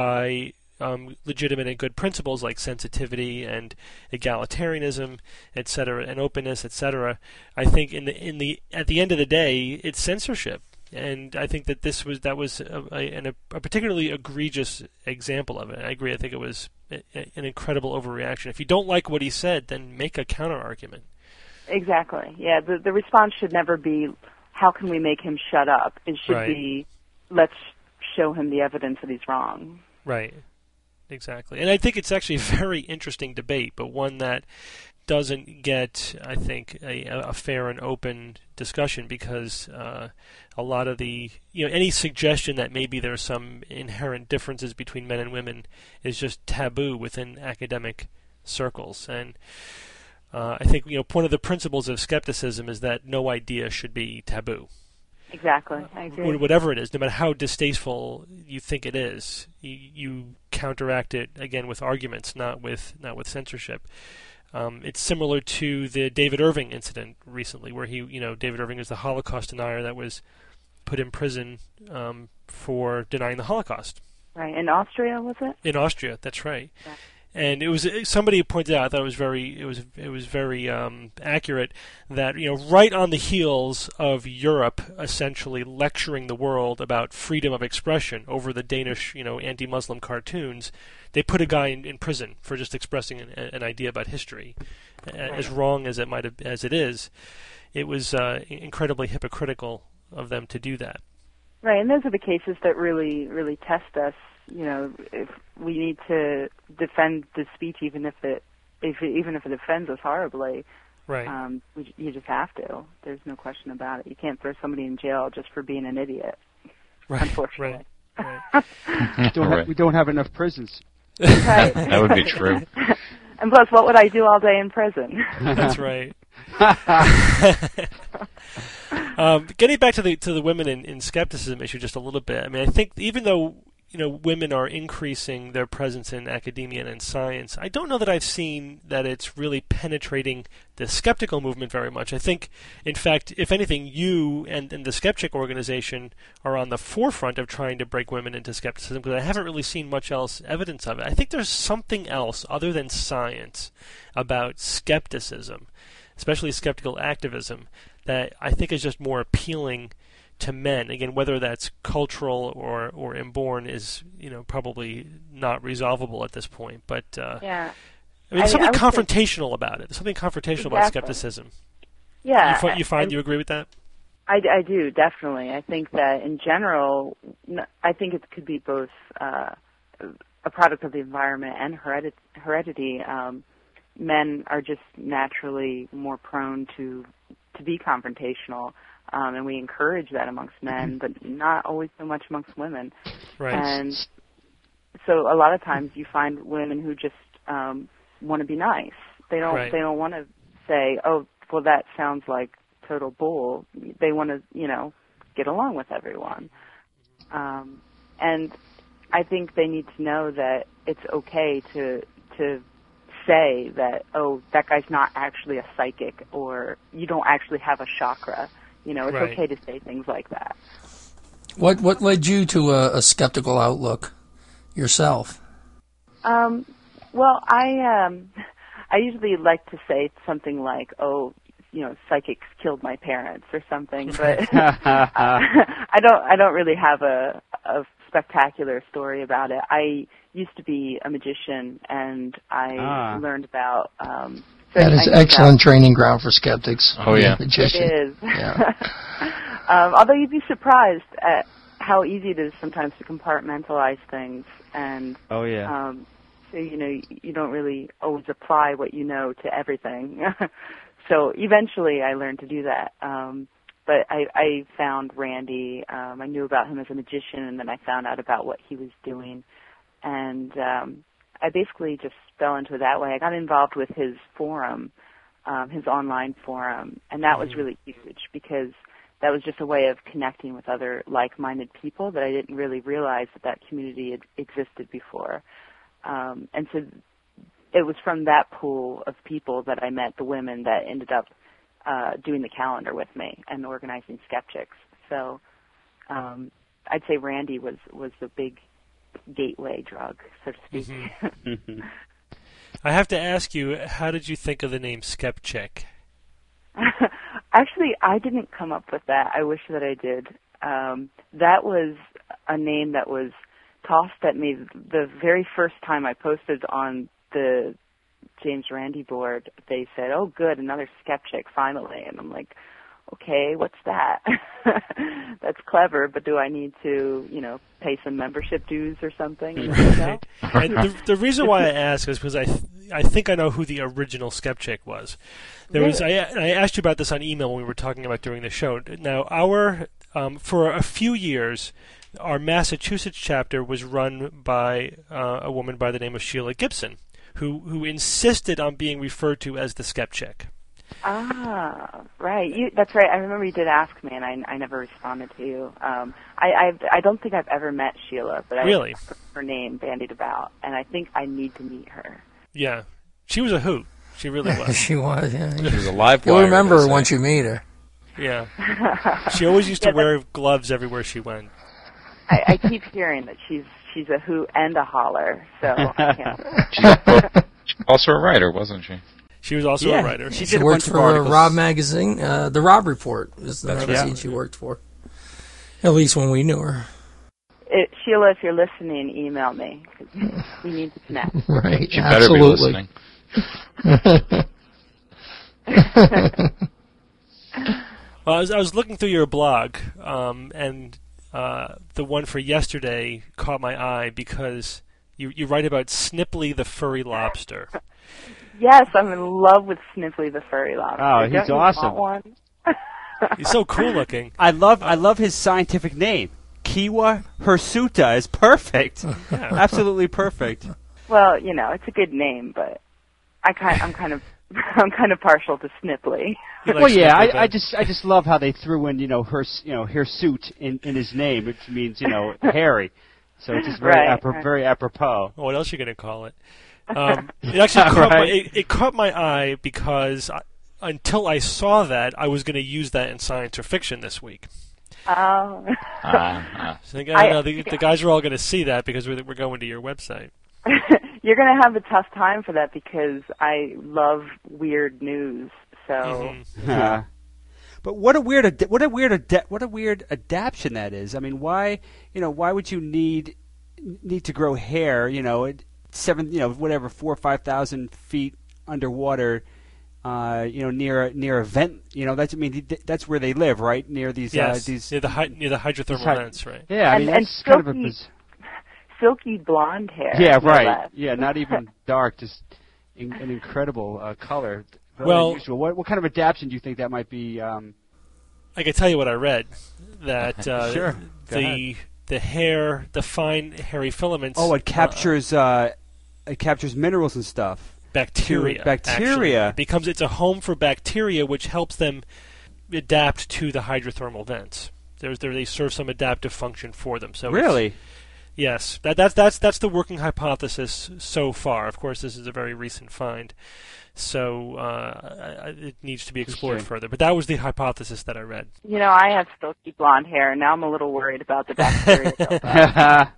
by Um, legitimate and good principles like sensitivity and egalitarianism, et cetera, and openness, et cetera, I think in the in the at the end of the day, it's censorship, and I think that this was that was a, a, a particularly egregious example of it. I agree. I think it was a, a, an incredible overreaction. If you don't like what he said, then make a counter argument. Exactly. Yeah. The the response should never be, "How can we make him shut up?" It should Right. be, "Let's show him the evidence that he's wrong." Right. Exactly. And I think it's actually a very interesting debate, but one that doesn't get, I think, a, a fair and open discussion because uh, a lot of the, you know, any suggestion that maybe there are some inherent differences between men and women is just taboo within academic circles. And uh, I think, you know, one of the principles of skepticism is that no idea should be taboo. Exactly. I agree. Whatever it is, no matter how distasteful you think it is, you, you counteract it again with arguments, not with not with censorship. Um, it's similar to the David Irving incident recently, where he, you know, David Irving is the Holocaust denier that was put in prison um, for denying the Holocaust. Right. In Austria, was it? In Austria, that's right. Yeah. And it was somebody pointed out. I thought it was very, it was, it was very um, accurate that, you know, right on the heels of Europe essentially lecturing the world about freedom of expression over the Danish, you know, anti-Muslim cartoons, they put a guy in, in prison for just expressing an, an idea about history, right. As wrong as it might have, as it is. It was uh, incredibly hypocritical of them to do that. Right, and those are the cases that really, really test us. You know, if we need to defend the speech, even if it, if it, even if it offends us horribly, right? Um, we, you just have to. There's no question about it. You can't throw somebody in jail just for being an idiot. Right. Unfortunately, right. right. we, don't have, we don't have enough prisons. Right. That would be true. And plus, what would I do all day in prison? That's right. um, getting back to the to the women in, in skepticism issue just a little bit. I mean, I think even though, you know, women are increasing their presence in academia and in science, I don't know that I've seen that it's really penetrating the skeptical movement very much. I think, in fact, if anything, you and, and the Skeptic organization are on the forefront of trying to break women into skepticism, because I haven't really seen much else evidence of it. I think there's something else other than science about skepticism, especially skeptical activism, that I think is just more appealing to men. Again, whether that's cultural or, or inborn is, you know, probably not resolvable at this point. But uh, yeah, I mean, there's I, something I confrontational say, about it. There's something confrontational exactly. about skepticism. Yeah, you, fi- you find I, you agree with that? I, I do, definitely. I think that in general, I think it could be both uh, a product of the environment and heredit- heredity. Um, men are just naturally more prone to to be confrontational. Um, and we encourage that amongst men, but not always so much amongst women. Right. And so a lot of times you find women who just um, want to be nice. They don't. Right. They don't want to say, "Oh, well, that sounds like total bull. They want to, you know, get along with everyone. Um, and I think they need to know that it's okay to to say that, oh, that guy's not actually a psychic, or you don't actually have a chakra. You know, it's Right. okay to say things like that. What what led you to a, a skeptical outlook yourself? Um, well, I um, I usually like to say something like, "Oh, you know, psychics killed my parents" or something, but I don't I don't really have a a spectacular story about it. I used to be a magician, and I Ah. learned about. Um, so That I is knew excellent about- training ground for skeptics. Oh, yeah. Magician. It is. Yeah. um, although you'd be surprised at how easy it is sometimes to compartmentalize things, and Oh yeah. um, so you know you don't really always apply what you know to everything. So eventually, I learned to do that. Um, but I, I found Randy. Um, I knew about him as a magician, and then I found out about what he was doing, and um, I basically just fell into it that way. I got involved with his forum, um, his online forum, and that was really huge because that was just a way of connecting with other like-minded people that I didn't really realize that that community had existed before. Um, and so it was from that pool of people that I met the women that ended up uh, doing the calendar with me and organizing Skeptics. So um, I'd say Randy was, was the big gateway drug, so to speak. Mm-hmm. I have to ask you, how did you think of the name Skepchick? Actually, I didn't come up with that. I wish that I did. Um, that was a name that was tossed at me the very first time I posted on the James Randi board. They said, "Oh, good, another Skepchick, finally." And I'm like, okay, what's that? That's clever, but do I need to, you know, pay some membership dues or something? Right. And the, the reason why I ask is because I th- I think I know who the original Skepchick was. There was I, I asked you about this on email when we were talking about doing the show. Now, our um, for a few years, our Massachusetts chapter was run by uh, a woman by the name of Sheila Gibson, who who insisted on being referred to as the Skepchick. Ah, right. You, that's right. I remember you did ask me, and I, I never responded to you. Um, I, I've, I don't think I've ever met Sheila, but Really? I heard her name bandied about, and I think I need to meet her. Yeah, she was a hoot. She really was. She was, yeah. She was a live You'll wire, remember they her say. once you meet her. Yeah. She always used to Yeah, wear gloves everywhere she went. I, I keep hearing that she's she's a hoot and a holler, so I can't. She's also, she's also a writer, wasn't she? She was also Yeah, a writer. she She did a worked bunch of for articles. Rob Magazine. Uh, the Rob Report is the That's magazine right. she worked for. At least when we knew her. It, Sheila, if you're listening, email me. 'Cause we need to connect. Right, She better absolutely. be listening. Well, I was, I was looking through your blog, um, and uh, the one for yesterday caught my eye because you, you write about Snipply the furry lobster. Yes, I'm in love with Sniffly the furry lobster. Oh, he's Don't you awesome. want one? He's so cool looking. I love I love his scientific name. Kiwa hirsuta is perfect. Absolutely perfect. Well, you know, it's a good name, but I kind, I'm kind of, I'm kind of partial to Snipply. He likes Well, yeah, Snipply, I, but- I just I just love how they threw in you know her you know hirsute in, in his name, which means you know hairy. So it's just very Right, apro- right. very apropos. Well, what else are you going to call it? Um, it actually caught my, Right. it, it caught my eye because I, until I saw that, I was going to use that in science or fiction this week. Oh. Uh, So I think, I don't I- know, the, the guys are all going to see that because we're, we're going to your website. You're going to have a tough time for that because I love weird news. So Mhm. Uh, but what a weird ad- what a weird ad- what a weird adaptation that is. I mean, why you know why would you need need to grow hair? You know, at seven you know whatever four or five thousand feet underwater. Uh, you know, near a, near a vent. You know, that's I mean th- that's where they live, right? Near these Yes, uh, these. near the hy- near the hydrothermal hy- vents, right? Yeah, I And- mean and that's kind of a silky- biz- silky blonde hair. yeah, no right. less. Yeah, not even dark, just in, an incredible uh, color. Very Well- unusual. What what kind of adaptation do you think that might be? Um, I can tell you what I read. That uh, Sure, go the the hair, the fine hairy filaments. oh, it uh, captures uh, it captures minerals and stuff. bacteria. Bacteria. actually. It becomes it's a home for bacteria, which helps them adapt to the hydrothermal vents. There's, there, they serve some adaptive function for them. So really? It's, yes, that, that's that's that's the working hypothesis so far. Of course, this is a very recent find, so uh, it needs to be explored further. But that was the hypothesis that I read. You know, I have silky blonde hair, and now I'm a little worried about the bacteria.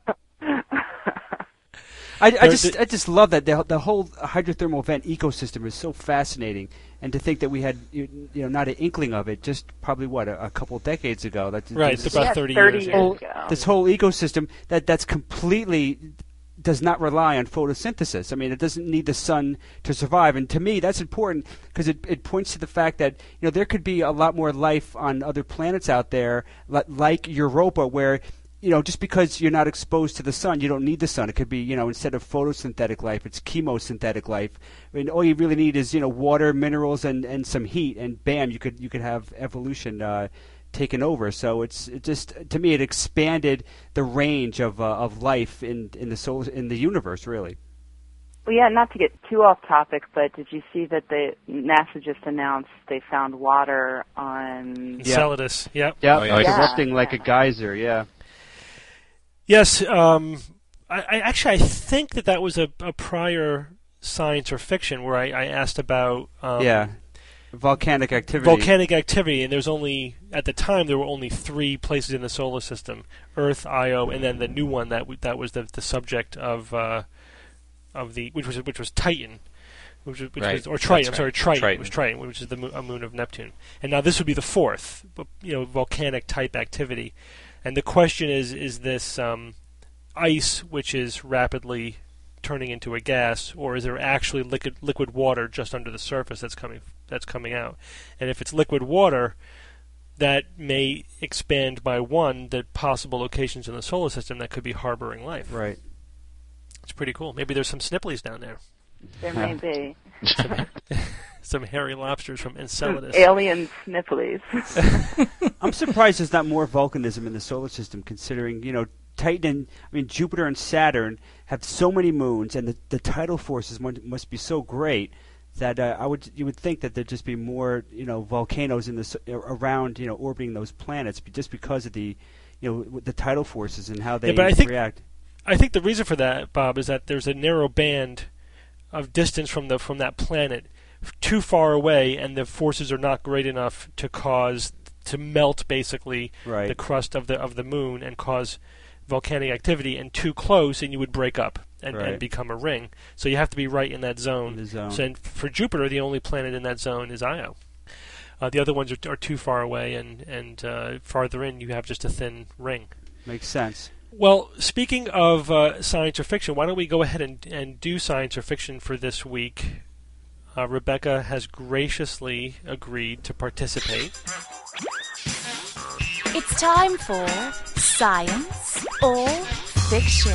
I, I just I just love that the the whole hydrothermal vent ecosystem is so fascinating, and to think that we had you, you know not an inkling of it just probably what a, a couple of decades ago. That's right, it's about yeah, thirty, thirty years, years whole, ago. This whole ecosystem that that's completely does not rely on photosynthesis. I mean, it doesn't need the sun to survive, and to me that's important because it it points to the fact that you know there could be a lot more life on other planets out there, like Europa, where you know, just because you're not exposed to the sun, you don't need the sun. It could be, you know, instead of photosynthetic life, it's chemosynthetic life. I mean, all you really need is, you know, water, minerals, and, and some heat, and bam, you could you could have evolution uh, taken over. So it's it just to me, it expanded the range of uh, of life in in the solar in the universe, really. Well, yeah, not to get too off topic, but did you see that the NASA just announced they found water on Enceladus? Yep. Yep. Oh, yeah. Like Yeah. erupting like a geyser. Yeah. Yes, um, I, I actually I think that that was a, a prior science or fiction where I, I asked about um, yeah. Volcanic activity. volcanic activity, and there's only at the time there were only three places in the solar system: Earth, Io, and then the new one that w- that was the, the subject of uh, of the which was which was Titan, which was, which Right. was or Triton. I'm That's sorry, right. Triton. Triton. It was Triton, which is the mo- a moon of Neptune, and now this would be the fourth, but, you know, volcanic type activity. And the question is: is this um, ice which is rapidly turning into a gas, or is there actually liquid liquid water just under the surface that's coming that's coming out? And if it's liquid water, that may expand by one the possible locations in the solar system that could be harboring life. Right. It's pretty cool. Maybe there's some snipplies down there. There may be. Some, some hairy lobsters from Enceladus. Alien sniffeles. I'm surprised there's not more volcanism in the solar system, considering, you know, Titan and, I mean, Jupiter and Saturn have so many moons, and the, the tidal forces must, must be so great that uh, I would you would think that there'd just be more, you know, volcanoes in the s- around, you know, orbiting those planets, just because of the, you know, the tidal forces and how they Yeah, but I think- react. I think the reason for that, Bob, is that there's a narrow band of distance from the from that planet too far away, and the forces are not great enough to cause to melt basically Right. the crust of the of the moon and cause volcanic activity, and too close and you would break up and, Right. and become a ring. So you have to be right in that zone. In the zone. So and for Jupiter, the only planet in that zone is Io. Uh, the other ones are, are too far away, and and uh, farther in you have just a thin ring. Makes sense. Well, speaking of uh, science or fiction, why don't we go ahead and, and do science or fiction for this week? Uh, Rebecca has graciously agreed to participate. It's time for Science or Fiction.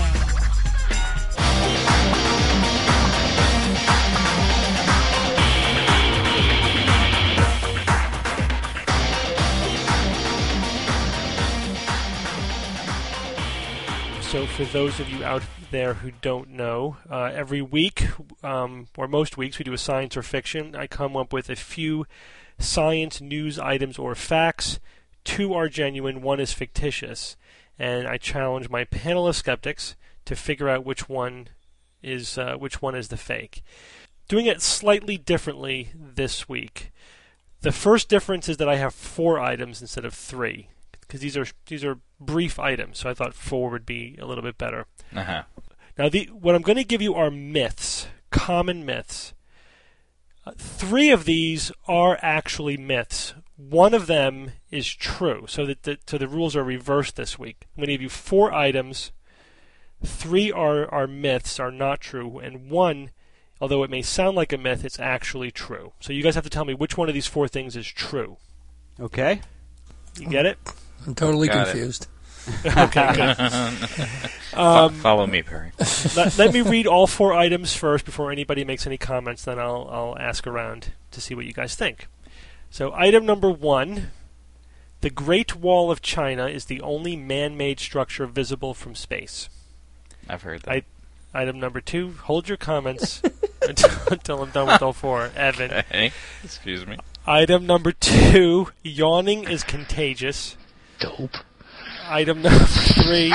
So for those of you out there who don't know, uh, every week, um, or most weeks, we do a science or fiction. I come up with a few science news items or facts. Two are genuine, one is fictitious. And I challenge my panel of skeptics to figure out which one is uh, which one is the fake. Doing it slightly differently this week. The first difference is that I have four items instead of three, because these are these are brief items, so I thought four would be a little bit better. Uh-huh. Now, the what I'm going to give you are myths, common myths. Uh, three of these are actually myths. One of them is true, so that the, so the rules are reversed this week. I'm going to give you four items. Three are, are myths, are not true, and one, although it may sound like a myth, it's actually true. So you guys have to tell me which one of these four things is true. Okay. You get it? I'm totally Got it. confused. Okay, good. Fo- Um, follow me, Perry. let, let me read all four items first before anybody makes any comments. Then I'll I'll ask around to see what you guys think. So item number one: the Great Wall of China is the only man-made structure visible from space. I've heard that. I- Item number two: hold your comments until, until I'm done with all four. Evan. Hey, excuse me. Item number two, yawning is contagious. Dope. Item number three,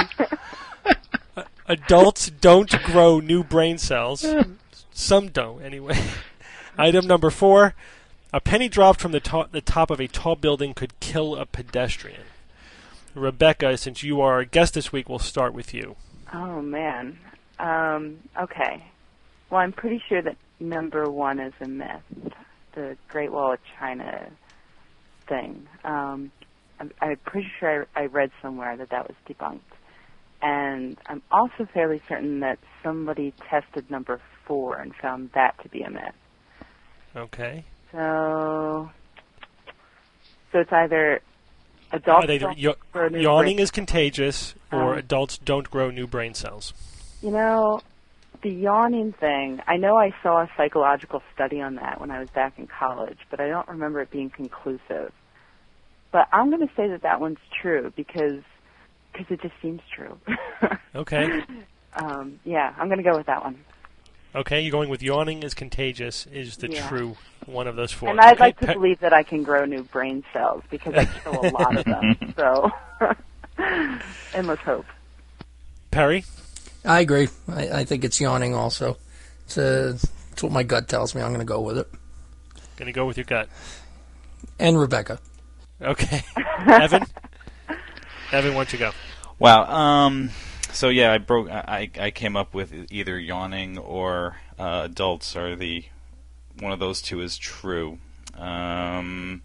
adults don't grow new brain cells. Some don't, anyway. Item number four, a penny dropped from the, to- the top of a tall building could kill a pedestrian. Rebecca, since you are a guest this week, we'll start with you. Oh, man. Um, okay. Well, I'm pretty sure that number one is a myth, the Great Wall of China thing. Um, I'm, I'm pretty sure I, I read somewhere that that was debunked. And I'm also fairly certain that somebody tested number four and found that to be a myth. Okay. So, so it's either adults Either don't y- grow new yawning brain- is contagious, or Um, adults don't grow new brain cells. You know, the yawning thing, I know I saw a psychological study on that when I was back in college, but I don't remember it being conclusive. But I'm going to say that that one's true because cause it just seems true. Okay. um, yeah, I'm going to go with that one. Okay, you're going with yawning is contagious is the Yeah. true one of those four. And I'd Okay, like to Pe- believe that I can grow new brain cells because I kill a lot of them. So, endless hope. Perry? I agree. I, I think it's yawning also. It's, uh, it's what my gut tells me. I'm going to go with it. Going to go with your gut. And Rebecca. Okay. Evan? Evan, why don't you go? Wow. Um, so yeah, I broke. I I came up with either yawning or uh, adults are the one of those two is true. Um,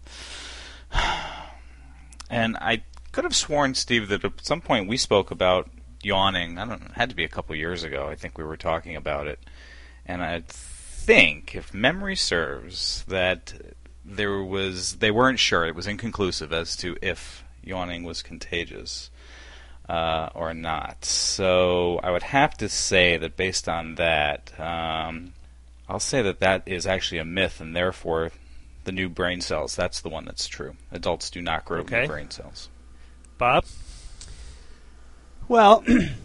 and I could have sworn, Steve, that at some point we spoke about yawning. I don't know. It had to be a couple years ago. I think we were talking about it, and I think, if memory serves, that there was they weren't sure. It was inconclusive as to if yawning was contagious uh, or not. So I would have to say that based on that, um, I'll say that that is actually a myth, and therefore the new brain cells, that's the one that's true. Adults do not grow Okay. new brain cells. Bob? Well,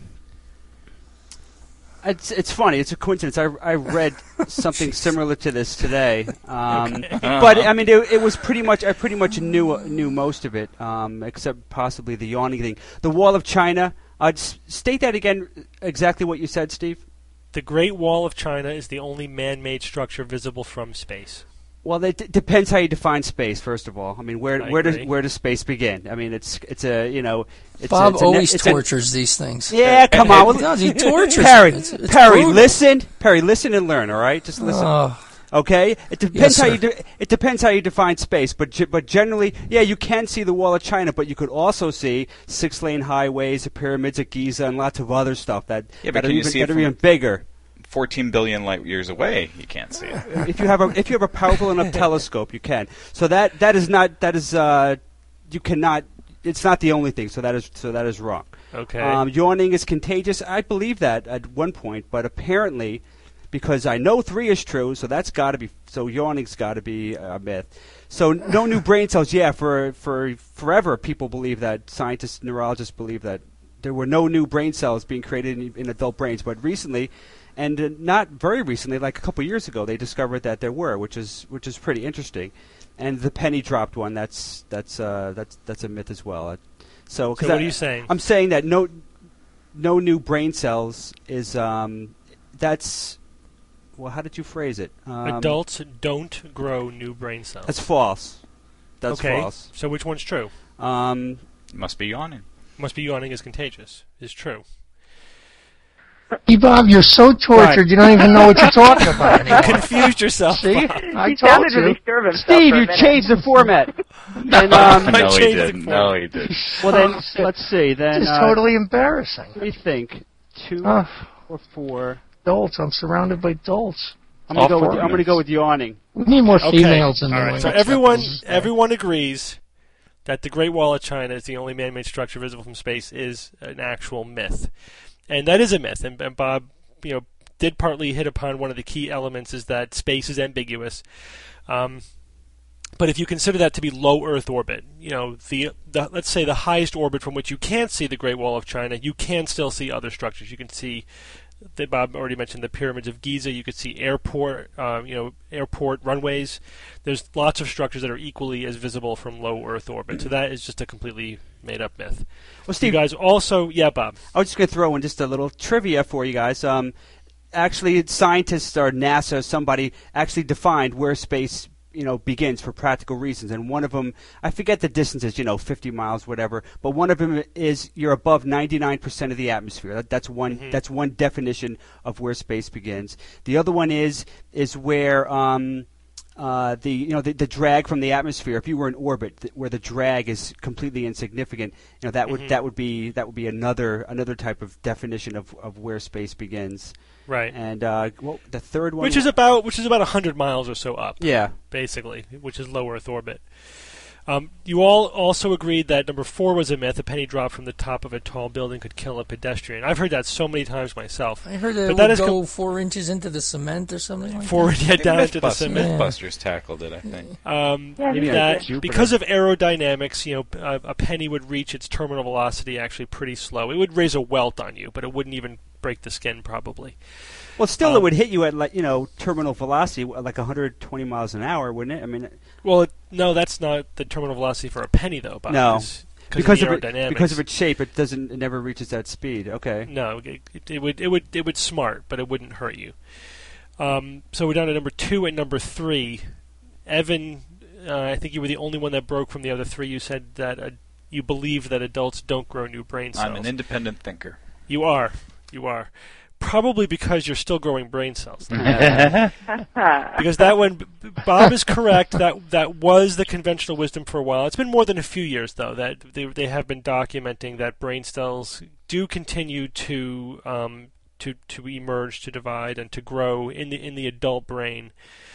it's it's funny. It's a coincidence. I, I read something similar to this today, um, but I mean, it, it was pretty much I pretty much knew knew most of it, um, except possibly the yawning thing. The Wall of China. Uh, s- state that again. Exactly what you said, Steve. The Great Wall of China is the only man-made structure visible from space. Well, it d- depends how you define space. First of all, I mean, where I where does agree. where does space begin? I mean, it's it's a you know, it's Bob a, it's a ne- always it's a- tortures these things. Yeah, come on. Well, No, he tortures Perry, them. It's- it's Perry, brutal. listen, Perry, listen and learn. All right, just listen. Oh, Okay, it depends Yes, how sir. you de- it depends how you define space, but ge- but generally, yeah, you can see the Wall of China, but you could also see six lane highways, the pyramids of Giza, and lots of other stuff that Yeah, but that are can you even, see it that are from- even bigger. fourteen billion light years away, you can't see it. If you have a if you have a powerful enough telescope, you can. So that that is not that is uh, you cannot. It's not the only thing. So that is so that is wrong. Okay. Um, yawning is contagious. I believe that at one point, but apparently, because I know three is true, so that's got to be. So yawning's got to be a myth. So no new brain cells. Yeah, for for forever, people believe that. Scientists, neurologists believe that there were no new brain cells being created in, in adult brains. But recently, and uh, not very recently, like a couple years ago, they discovered that there were, which is which is pretty interesting. And the penny dropped one. That's that's uh, that's that's a myth as well. Uh, so, 'cause So what I- are you saying? I'm saying that no, no new brain cells is um, that's. Well, how did you phrase it? Um, Adults don't grow new brain cells. That's false. That's okay. false. So which one's true? Um, It must be yawning. Must be yawning is contagious. Is true. Hey, Bob, you're so tortured, you don't even know what you're talking about You anymore. confused yourself. See? Bob. I he told sounded you. really sure of himself Steve, for a you minute. changed the format. and, um, I no, he changed the didn't. form. No, he didn't. well, then let's see. Then This is uh, totally embarrassing. Let me think. Two Oh, or four. dolts. I'm surrounded by dolts. I'm gonna All go with. four I'm gonna myths. go with yawning. We need more Okay. females in the All right. ring. So everyone, everyone agrees that the Great Wall of China is the only man-made structure visible from space is an actual myth, and that is a myth. And, and Bob, you know, did partly hit upon one of the key elements is that space is ambiguous. Um, but if you consider that to be low Earth orbit, you know, the, the let's say the highest orbit from which you can't see the Great Wall of China, you can still see other structures. You can see that Bob already mentioned the pyramids of Giza. You could see airport, uh, you know, airport runways. There's lots of structures that are equally as visible from low Earth orbit. So that is just a completely made-up myth. Well, Steve, you guys also, yeah, Bob. I was just going to throw in just a little trivia for you guys. Um, actually, scientists or NASA, somebody actually defined where space, you know, begins for practical reasons. And one of them, I forget the distances, you know, fifty miles, whatever. But one of them is you're above ninety-nine percent of the atmosphere. That, that's one. Mm-hmm. That's one definition of where space begins. The other one is is where um, uh, the you know the, the drag from the atmosphere. If you were in orbit, th- where the drag is completely insignificant, you know that would mm-hmm. that would be that would be another another type of definition of, of where space begins. Right. And uh, well, the third one, which is about which is about a hundred miles or so up. Yeah. Basically, which is low Earth orbit. Um, you all also agreed that number four was a myth. A penny drop from the top of a tall building could kill a pedestrian. I've heard that so many times myself. I heard that but it that would is go com- four inches into the cement or something like four, that. Yeah, down into the Mythbusters, cement. Mythbusters tackled it, I think. Um, Yeah, Maybe that Jupiter. because of aerodynamics, you know, a, a penny would reach its terminal velocity actually pretty slow. It would raise a welt on you, but it wouldn't even break the skin probably. Well, still, um, it would hit you at like you know terminal velocity, like one hundred twenty miles an hour, wouldn't it? I mean, well, it, no, that's not the terminal velocity for a penny, though. Bob, no, because of, of, it, because of its shape, it doesn't, it never reaches that speed. Okay. No, it, it, it would, it would, it would smart, but it wouldn't hurt you. Um, so we're down to number two and number three. Evan, uh, I think you were the only one that broke from the other three. You said that uh, you believe that adults don't grow new brain cells. I'm an independent thinker. You are, you are. Probably because you're still growing brain cells. Because that one, Bob is correct. That that was the conventional wisdom for a while. It's been more than a few years, though, that they they have been documenting that brain cells do continue to um, to to emerge, to divide, and to grow in the in the adult brain.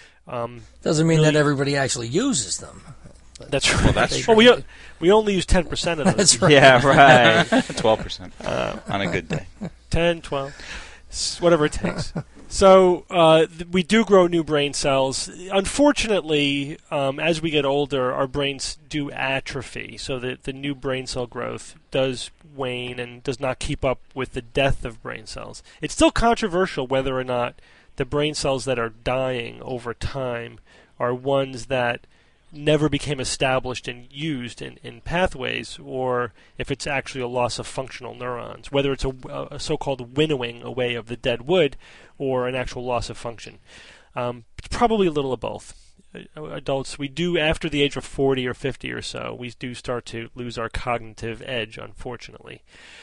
Um, Doesn't mean really, that everybody actually uses them. That's right. Well, that's well, we we only use ten percent of those. That's right. Yeah, right. twelve percent uh, on a good day. ten, twelve whatever it takes. So uh, th- we do grow new brain cells. Unfortunately, um, as we get older, our brains do atrophy, so that the new brain cell growth does wane and does not keep up with the death of brain cells. It's still controversial whether or not the brain cells that are dying over time are ones that never became established and used in, in pathways, or if it's actually a loss of functional neurons, whether it's a, a so-called winnowing away of the dead wood or an actual loss of function. Um, it's probably a little of both. Adults, we do, after the age of forty or fifty or so, we do start to lose our cognitive edge, unfortunately.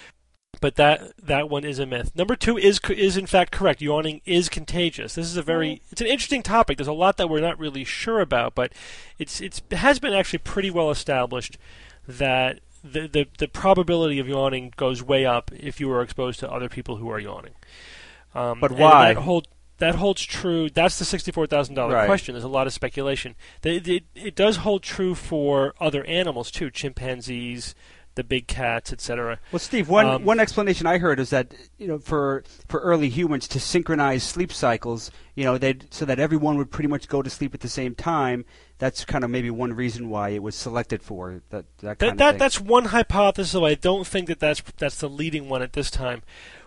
But that that one is a myth. Number two is is in fact correct. Yawning is contagious. This is a very it's an interesting topic. There's a lot that we're not really sure about, but it's it's it has been actually pretty well established that the the, the probability of yawning goes way up if you are exposed to other people who are yawning. Um, but why? That, hold, that holds true. That's the sixty-four thousand dollars right. question. There's a lot of speculation. It, it, it does hold true for other animals too, chimpanzees, the big cats, et cetera. Well, Steve, one um, one explanation I heard is that you know for for early humans to synchronize sleep cycles, you know, they so that everyone would pretty much go to sleep at the same time. That's kind of maybe one reason why it was selected for that that kind that, that of thing. That's one hypothesis. Though I don't think that that's that's the leading one at this time.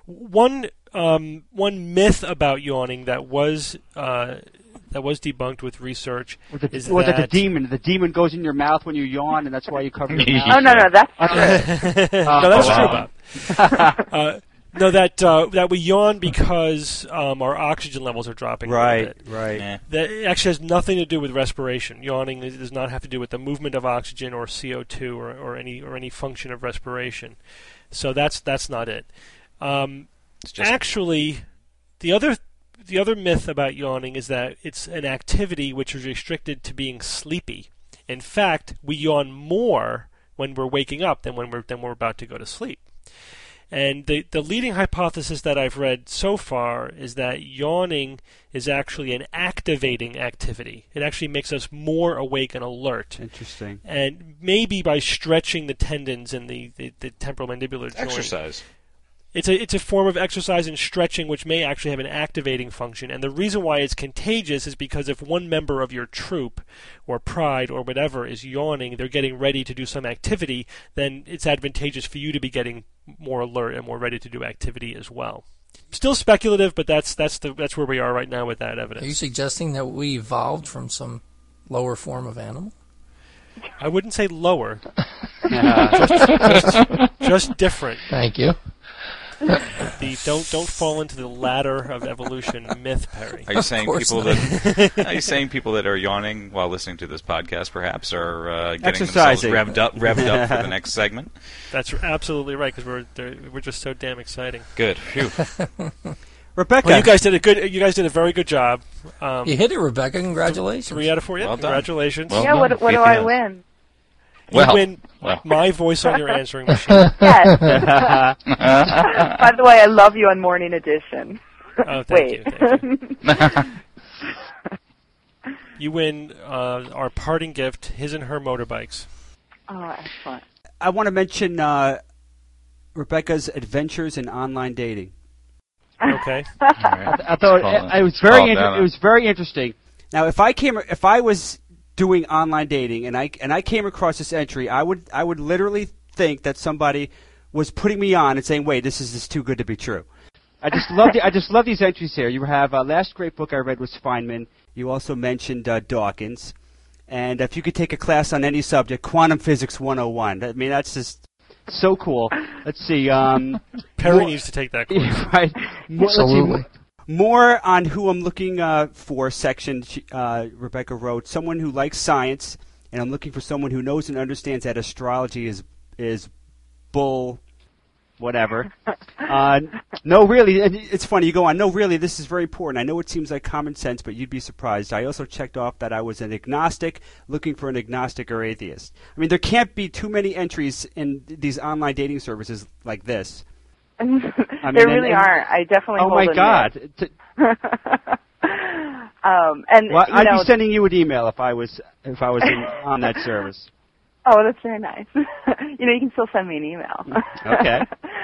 One um, one myth about yawning that was. Uh, That was debunked with research. Or the, is or that, that the demon, the demon goes in your mouth when you yawn, and that's why you cover your mouth. Oh no, no, that's true. no, that's oh, true, wow. Bob. uh, no, that uh, that we yawn because um, our oxygen levels are dropping. Right, a little bit. right. Yeah. That it actually has nothing to do with respiration. Yawning is, does not have to do with the movement of oxygen or C O two or, or any or any function of respiration. So that's that's not it. Um, It's just actually, the other. The other myth about yawning is that it's an activity which is restricted to being sleepy. In fact, we yawn more when we're waking up than when we're than we're about to go to sleep. And the the leading hypothesis that I've read so far is that yawning is actually an activating activity. It actually makes us more awake and alert. Interesting. And maybe by stretching the tendons in the, the, the temporomandibular joint. exercise. It's a it's a form of exercise and stretching which may actually have an activating function. And the reason why it's contagious is because if one member of your troop or pride or whatever is yawning, they're getting ready to do some activity, then it's advantageous for you to be getting more alert and more ready to do activity as well. still speculative, but that's that's the that's where we are right now with that evidence. Are you suggesting that we evolved from some lower form of animal? I wouldn't say lower. just, just, just different. Thank you. The don't don't fall into the ladder of evolution myth, Perry. Are you saying people not. that are you saying people that are yawning while listening to this podcast perhaps are uh, getting themselves Exercising. revved up revved up for the next segment? That's absolutely right because we're they're- we're just so damn exciting. Good. Phew. Rebecca. Well, you guys did a good. You guys did a very good job. Um, You hit it, Rebecca. Congratulations. Three out of four. Yeah, Well done. congratulations. Well Yeah, what, what do Keep I it. win? You Well, win well. my voice on your answering machine. Yes. By the way, I love you on Morning Edition. Oh, thank Wait. you. Thank you. You win uh, our parting gift, his and her motorbikes. Oh, excellent. I want to mention uh, Rebecca's adventures in online dating. Okay. I thought Call it, that- it was very call inter- that it was very interesting. Now, if I came, if I was doing online dating and I and I came across this entry, I would I would literally think that somebody was putting me on and saying, "Wait, this is just too good to be true." I just love the, I just love these entries here. You have uh, last great book I read was Feynman. You also mentioned uh, Dawkins, and if you could take a class on any subject, Quantum Physics one oh one. I mean, that's just so cool. Let's see. Um, Perry more- needs to take that course. right. More, let's see, Absolutely. more on who I'm looking uh, for section, she- uh, Rebecca wrote, someone who likes science, and I'm looking for someone who knows and understands that astrology is is bull, whatever. Uh, no, really, and it's funny, you go on, no, really, this is very important. I know it seems like common sense, but you'd be surprised. I also checked off that I was an agnostic, looking for an agnostic or atheist. I mean, there can't be too many entries in these online dating services like this. I mean, there really and- and- aren't. I definitely Oh, hold my a God. niche. T- um, and Well, you I'd know, be sending you an email if I was if I was in, on that service. oh, that's very nice. you know, you can still send me an email. Okay.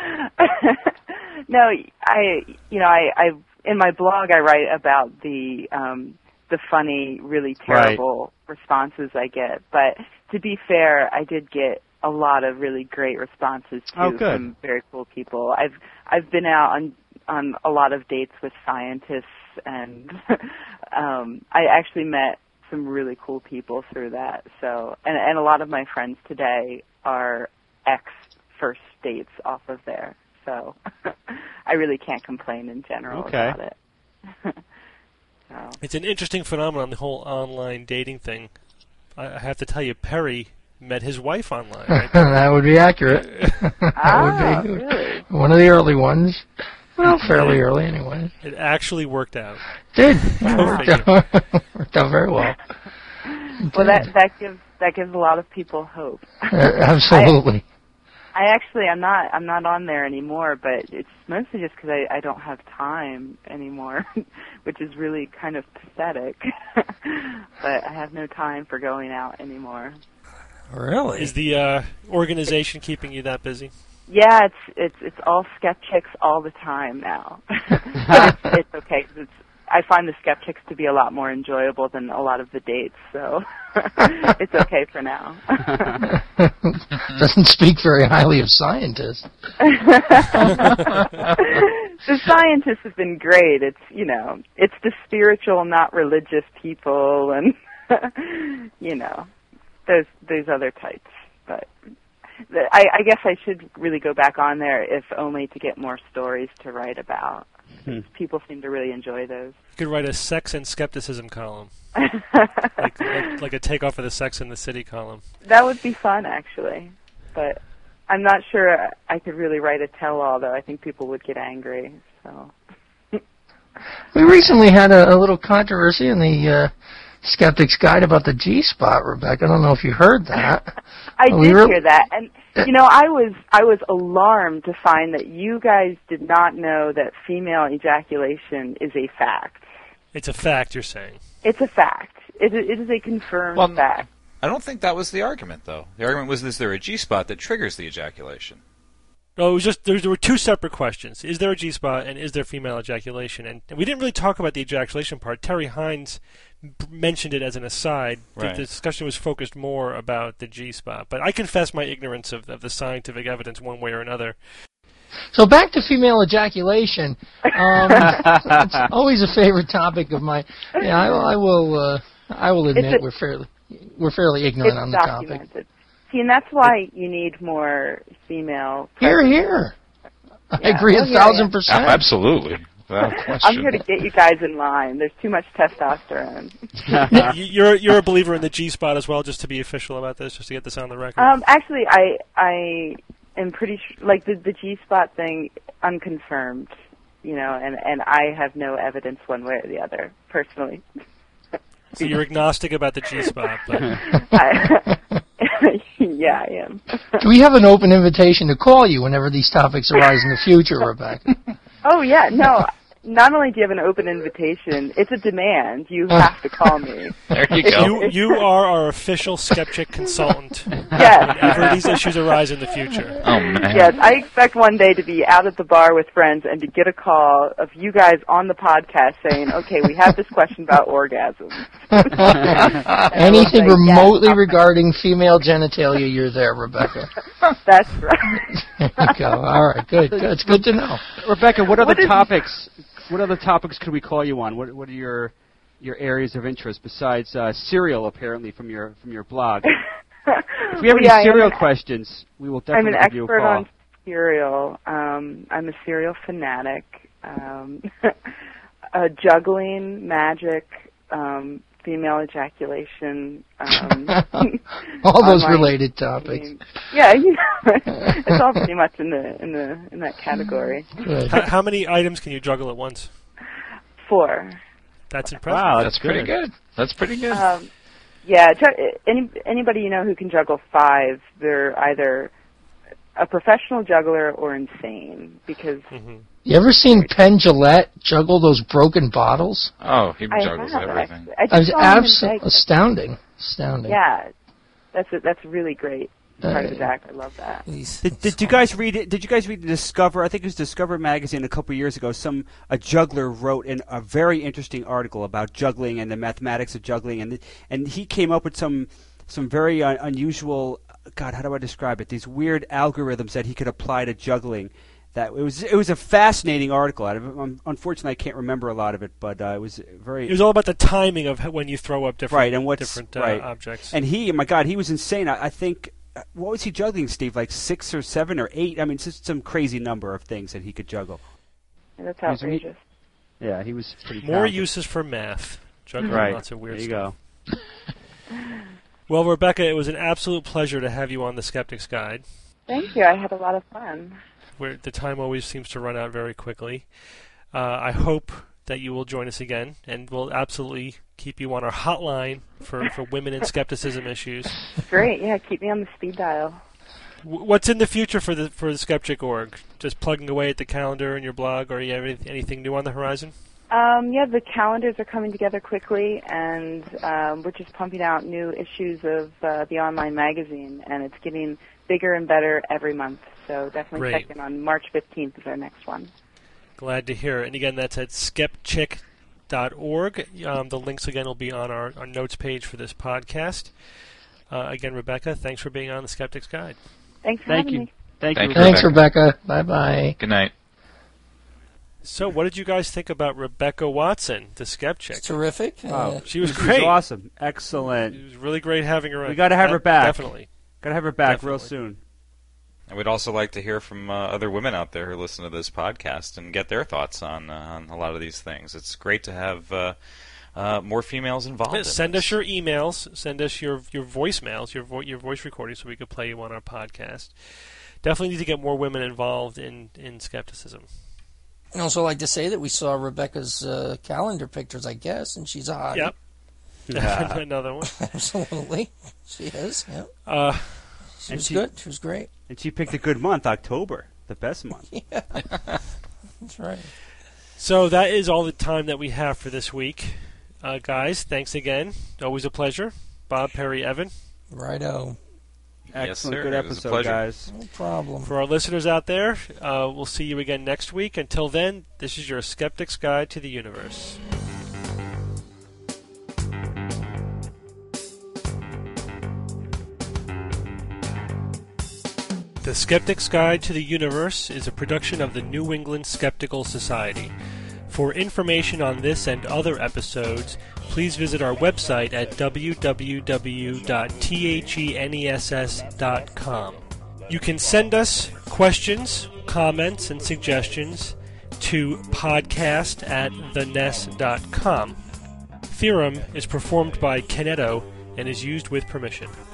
no, I, you know, I, I, in my blog, I write about the, um, the funny, really terrible responses I get. But to be fair, I did get a lot of really great responses too Oh, good. from very cool people. I've, I've been out on, on a lot of dates with scientists, and um, I actually met some really cool people through that. So, and, and a lot of my friends today are ex first dates off of there. So, I really can't complain in general Okay. about it. so. It's an interesting phenomenon, the whole online dating thing. I I have to tell you, Perry met his wife online. Right? That would be accurate. that Ah, would be really? one of the early ones. Well, fairly early anyway. It actually worked out. Did. Go worked, figure. out, worked out very well. Well, that that gives that gives a lot of people hope. Uh, absolutely. I actually I'm not I'm not on there anymore, but it's mostly just because I, I don't have time anymore, which is really kind of pathetic. But I have no time for going out anymore. Really? Is the uh, organization keeping you that busy? Yeah, it's it's it's all skeptics all the time now. But it's, it's okay 'cause it's I find the skeptics to be a lot more enjoyable than a lot of the dates, so it's okay for now. Doesn't speak very highly of scientists. The scientists have been great. It's, you know, it's the spiritual, not religious people, and you know, those those other types. But the, I, I guess I should really go back on there, if only to get more stories to write about. Hmm. People seem to really enjoy those. You could write a sex and skepticism column, like, like like a takeoff of the Sex and the City column. That would be fun, actually. But I'm not sure I could really write a tell-all, though. I think people would get angry. So. We recently had a, a little controversy in the uh, Skeptic's Guide about the G-spot, Rebecca. I don't know if you heard that. I We did were- hear that, and you know, I was I was alarmed to find that you guys did not know that female ejaculation is a fact. It's a fact, you're saying. It's a fact. It, it is a confirmed Well, fact. I don't think that was the argument, though. The argument was, is there a G-spot that triggers the ejaculation? No, it was just there, there were two separate questions: is there a G-spot, and is there female ejaculation? And, and we didn't really talk about the ejaculation part. Terry Hines b- mentioned it as an aside. The, Right. the discussion was focused more about the G-spot. But I confess my ignorance of, of the scientific evidence, one way or another. So back to female ejaculation. Um, it's always a favorite topic of mine. Yeah, I, I will. Uh, I will admit a, we're fairly we're fairly ignorant it's on the documented. topic. See, and that's why you need more female. Here, here. I Yeah, agree well, a here thousand I am. percent. Oh, absolutely. Without question. I'm here to get you guys in line. There's too much testosterone. You- you're you're a believer in the G spot as well, just to be official about this, just to get this on the record. Um, actually, I I am pretty sure, like the the G spot thing, unconfirmed. You know, and and I have no evidence one way or the other, personally. So you're agnostic about the G spot, but I, yeah, I am. Do we have an open invitation to call you whenever these topics arise in the future, Rebecca? Oh yeah, no. Not only do you have an open invitation, it's a demand. You have to call me. There you go. you you are our official Skeptic consultant. Yes. Whenever these issues arise in the future. Oh, man. Yes, I expect one day to be out at the bar with friends and to get a call of you guys on the podcast saying, okay, we have this question about orgasms. Anything say, remotely yes. regarding female genitalia, you're there, Rebecca. That's right. There you go. All right, good, good. It's good to know. Rebecca, what other What is- topics? What other topics could we call you on? What What are your your areas of interest besides uh, cereal? Apparently, from your from your blog. If we have Well, any yeah, I am cereal an- questions, we will I'm definitely an give you a expert call. on cereal. Um, I'm a cereal fanatic. Um, uh, juggling, magic, um, female ejaculation. Um, All those online related topics. gaming. Yeah, you know, it's all pretty much in the in the in that category. Good. How, how many items can you juggle at once? Four. That's impressive. Wow, That's pretty good. That's pretty good. Um, yeah, ju- any anybody you know who can juggle five, they're either a professional juggler or insane. Because Mm-hmm. You ever seen Penn Jillette juggle those broken bottles? Oh, he I juggles have, everything. I, I It just was saw him in absolutely Vegas. astounding. Astounding. Yeah, that's a, that's really great part of Uh, his act. I love that. Did, did you guys read it? Did you guys read the Discover? I think it was Discover magazine a couple of years ago. Some a juggler wrote in a very interesting article about juggling and the mathematics of juggling, and and he came up with some some very uh, unusual. God, how do I describe it? These weird algorithms that he could apply to juggling. That it was it was a fascinating article. I, um, unfortunately, I can't remember a lot of it, but uh, it was very It was all about the timing of how- when you throw up different, right and what's different uh, right. objects. And he, my God, he was insane. I, I think. What was he juggling, Steve? Like six or seven or eight? I mean, it's just some crazy number of things that he could juggle. That's He's re- outrageous. Yeah, he was pretty More talented. uses for math. Juggling Right. lots of weird there you stuff. go. Well, Rebecca, it was an absolute pleasure to have you on the Skeptic's Guide. Thank you. I had a lot of fun. Where the time always seems to run out very quickly. Uh, I hope that you will join us again, and we'll absolutely keep you on our hotline for, for women and skepticism issues. Great. Yeah, keep me on the speed dial. W- what's in the future for the for the Skeptic Org? Just plugging away at the calendar and your blog, or you have any- anything new on the horizon? Um, yeah, the calendars are coming together quickly, and um, we're just pumping out new issues of uh, the online magazine, and it's getting bigger and better every month. So definitely Great. check in on March fifteenth is our next one. Glad to hear it. And again, that's at skepchick dot org. Um, the links, again, will be on our, our notes page for this podcast. Uh, again, Rebecca, thanks for being on the Skeptic's Guide. Thanks for Thank having you. me. Thank, Thank you. you. Thanks, Rebecca. Bye-bye. Good night. So, what did you guys think about Rebecca Watson, the Skepchick? Terrific. Wow. She was This great. awesome. It Excellent. was really great having her. We gotta have her De- back. Definitely. Gotta have her back real Definitely. soon. And we'd also like to hear from uh, other women out there who listen to this podcast and get their thoughts on uh, on a lot of these things. It's great to have uh, uh, more females involved. Yeah, in send this. us your emails. Send us your your voicemails, your vo- your voice recordings, so we could play you on our podcast. Definitely need to get more women involved in, in skepticism. I'd also like to say that we saw Rebecca's uh, calendar pictures, I guess, and she's a hottie. Yep. Yeah. Another one. Absolutely. She is, yeah. Uh, She And was she- good. She was great. And she picked a good month, October, the best month. That's right. so that is all the time that we have for this week. Uh, guys, thanks again. Always a pleasure. Bob, Perry, Evan. Righto. Yes, Excellent, sir. good It was a episode, pleasure. guys. No problem. For our listeners out there, uh, we'll see you again next week. Until then, this is your Skeptic's Guide to the Universe. The Skeptic's Guide to the Universe is a production of the New England Skeptical Society. For information on this and other episodes, please visit our website at w w w dot thenes dot com. You can send us questions, comments, and suggestions to podcast at the nes dot com. Theorem is performed by Kenetto and is used with permission.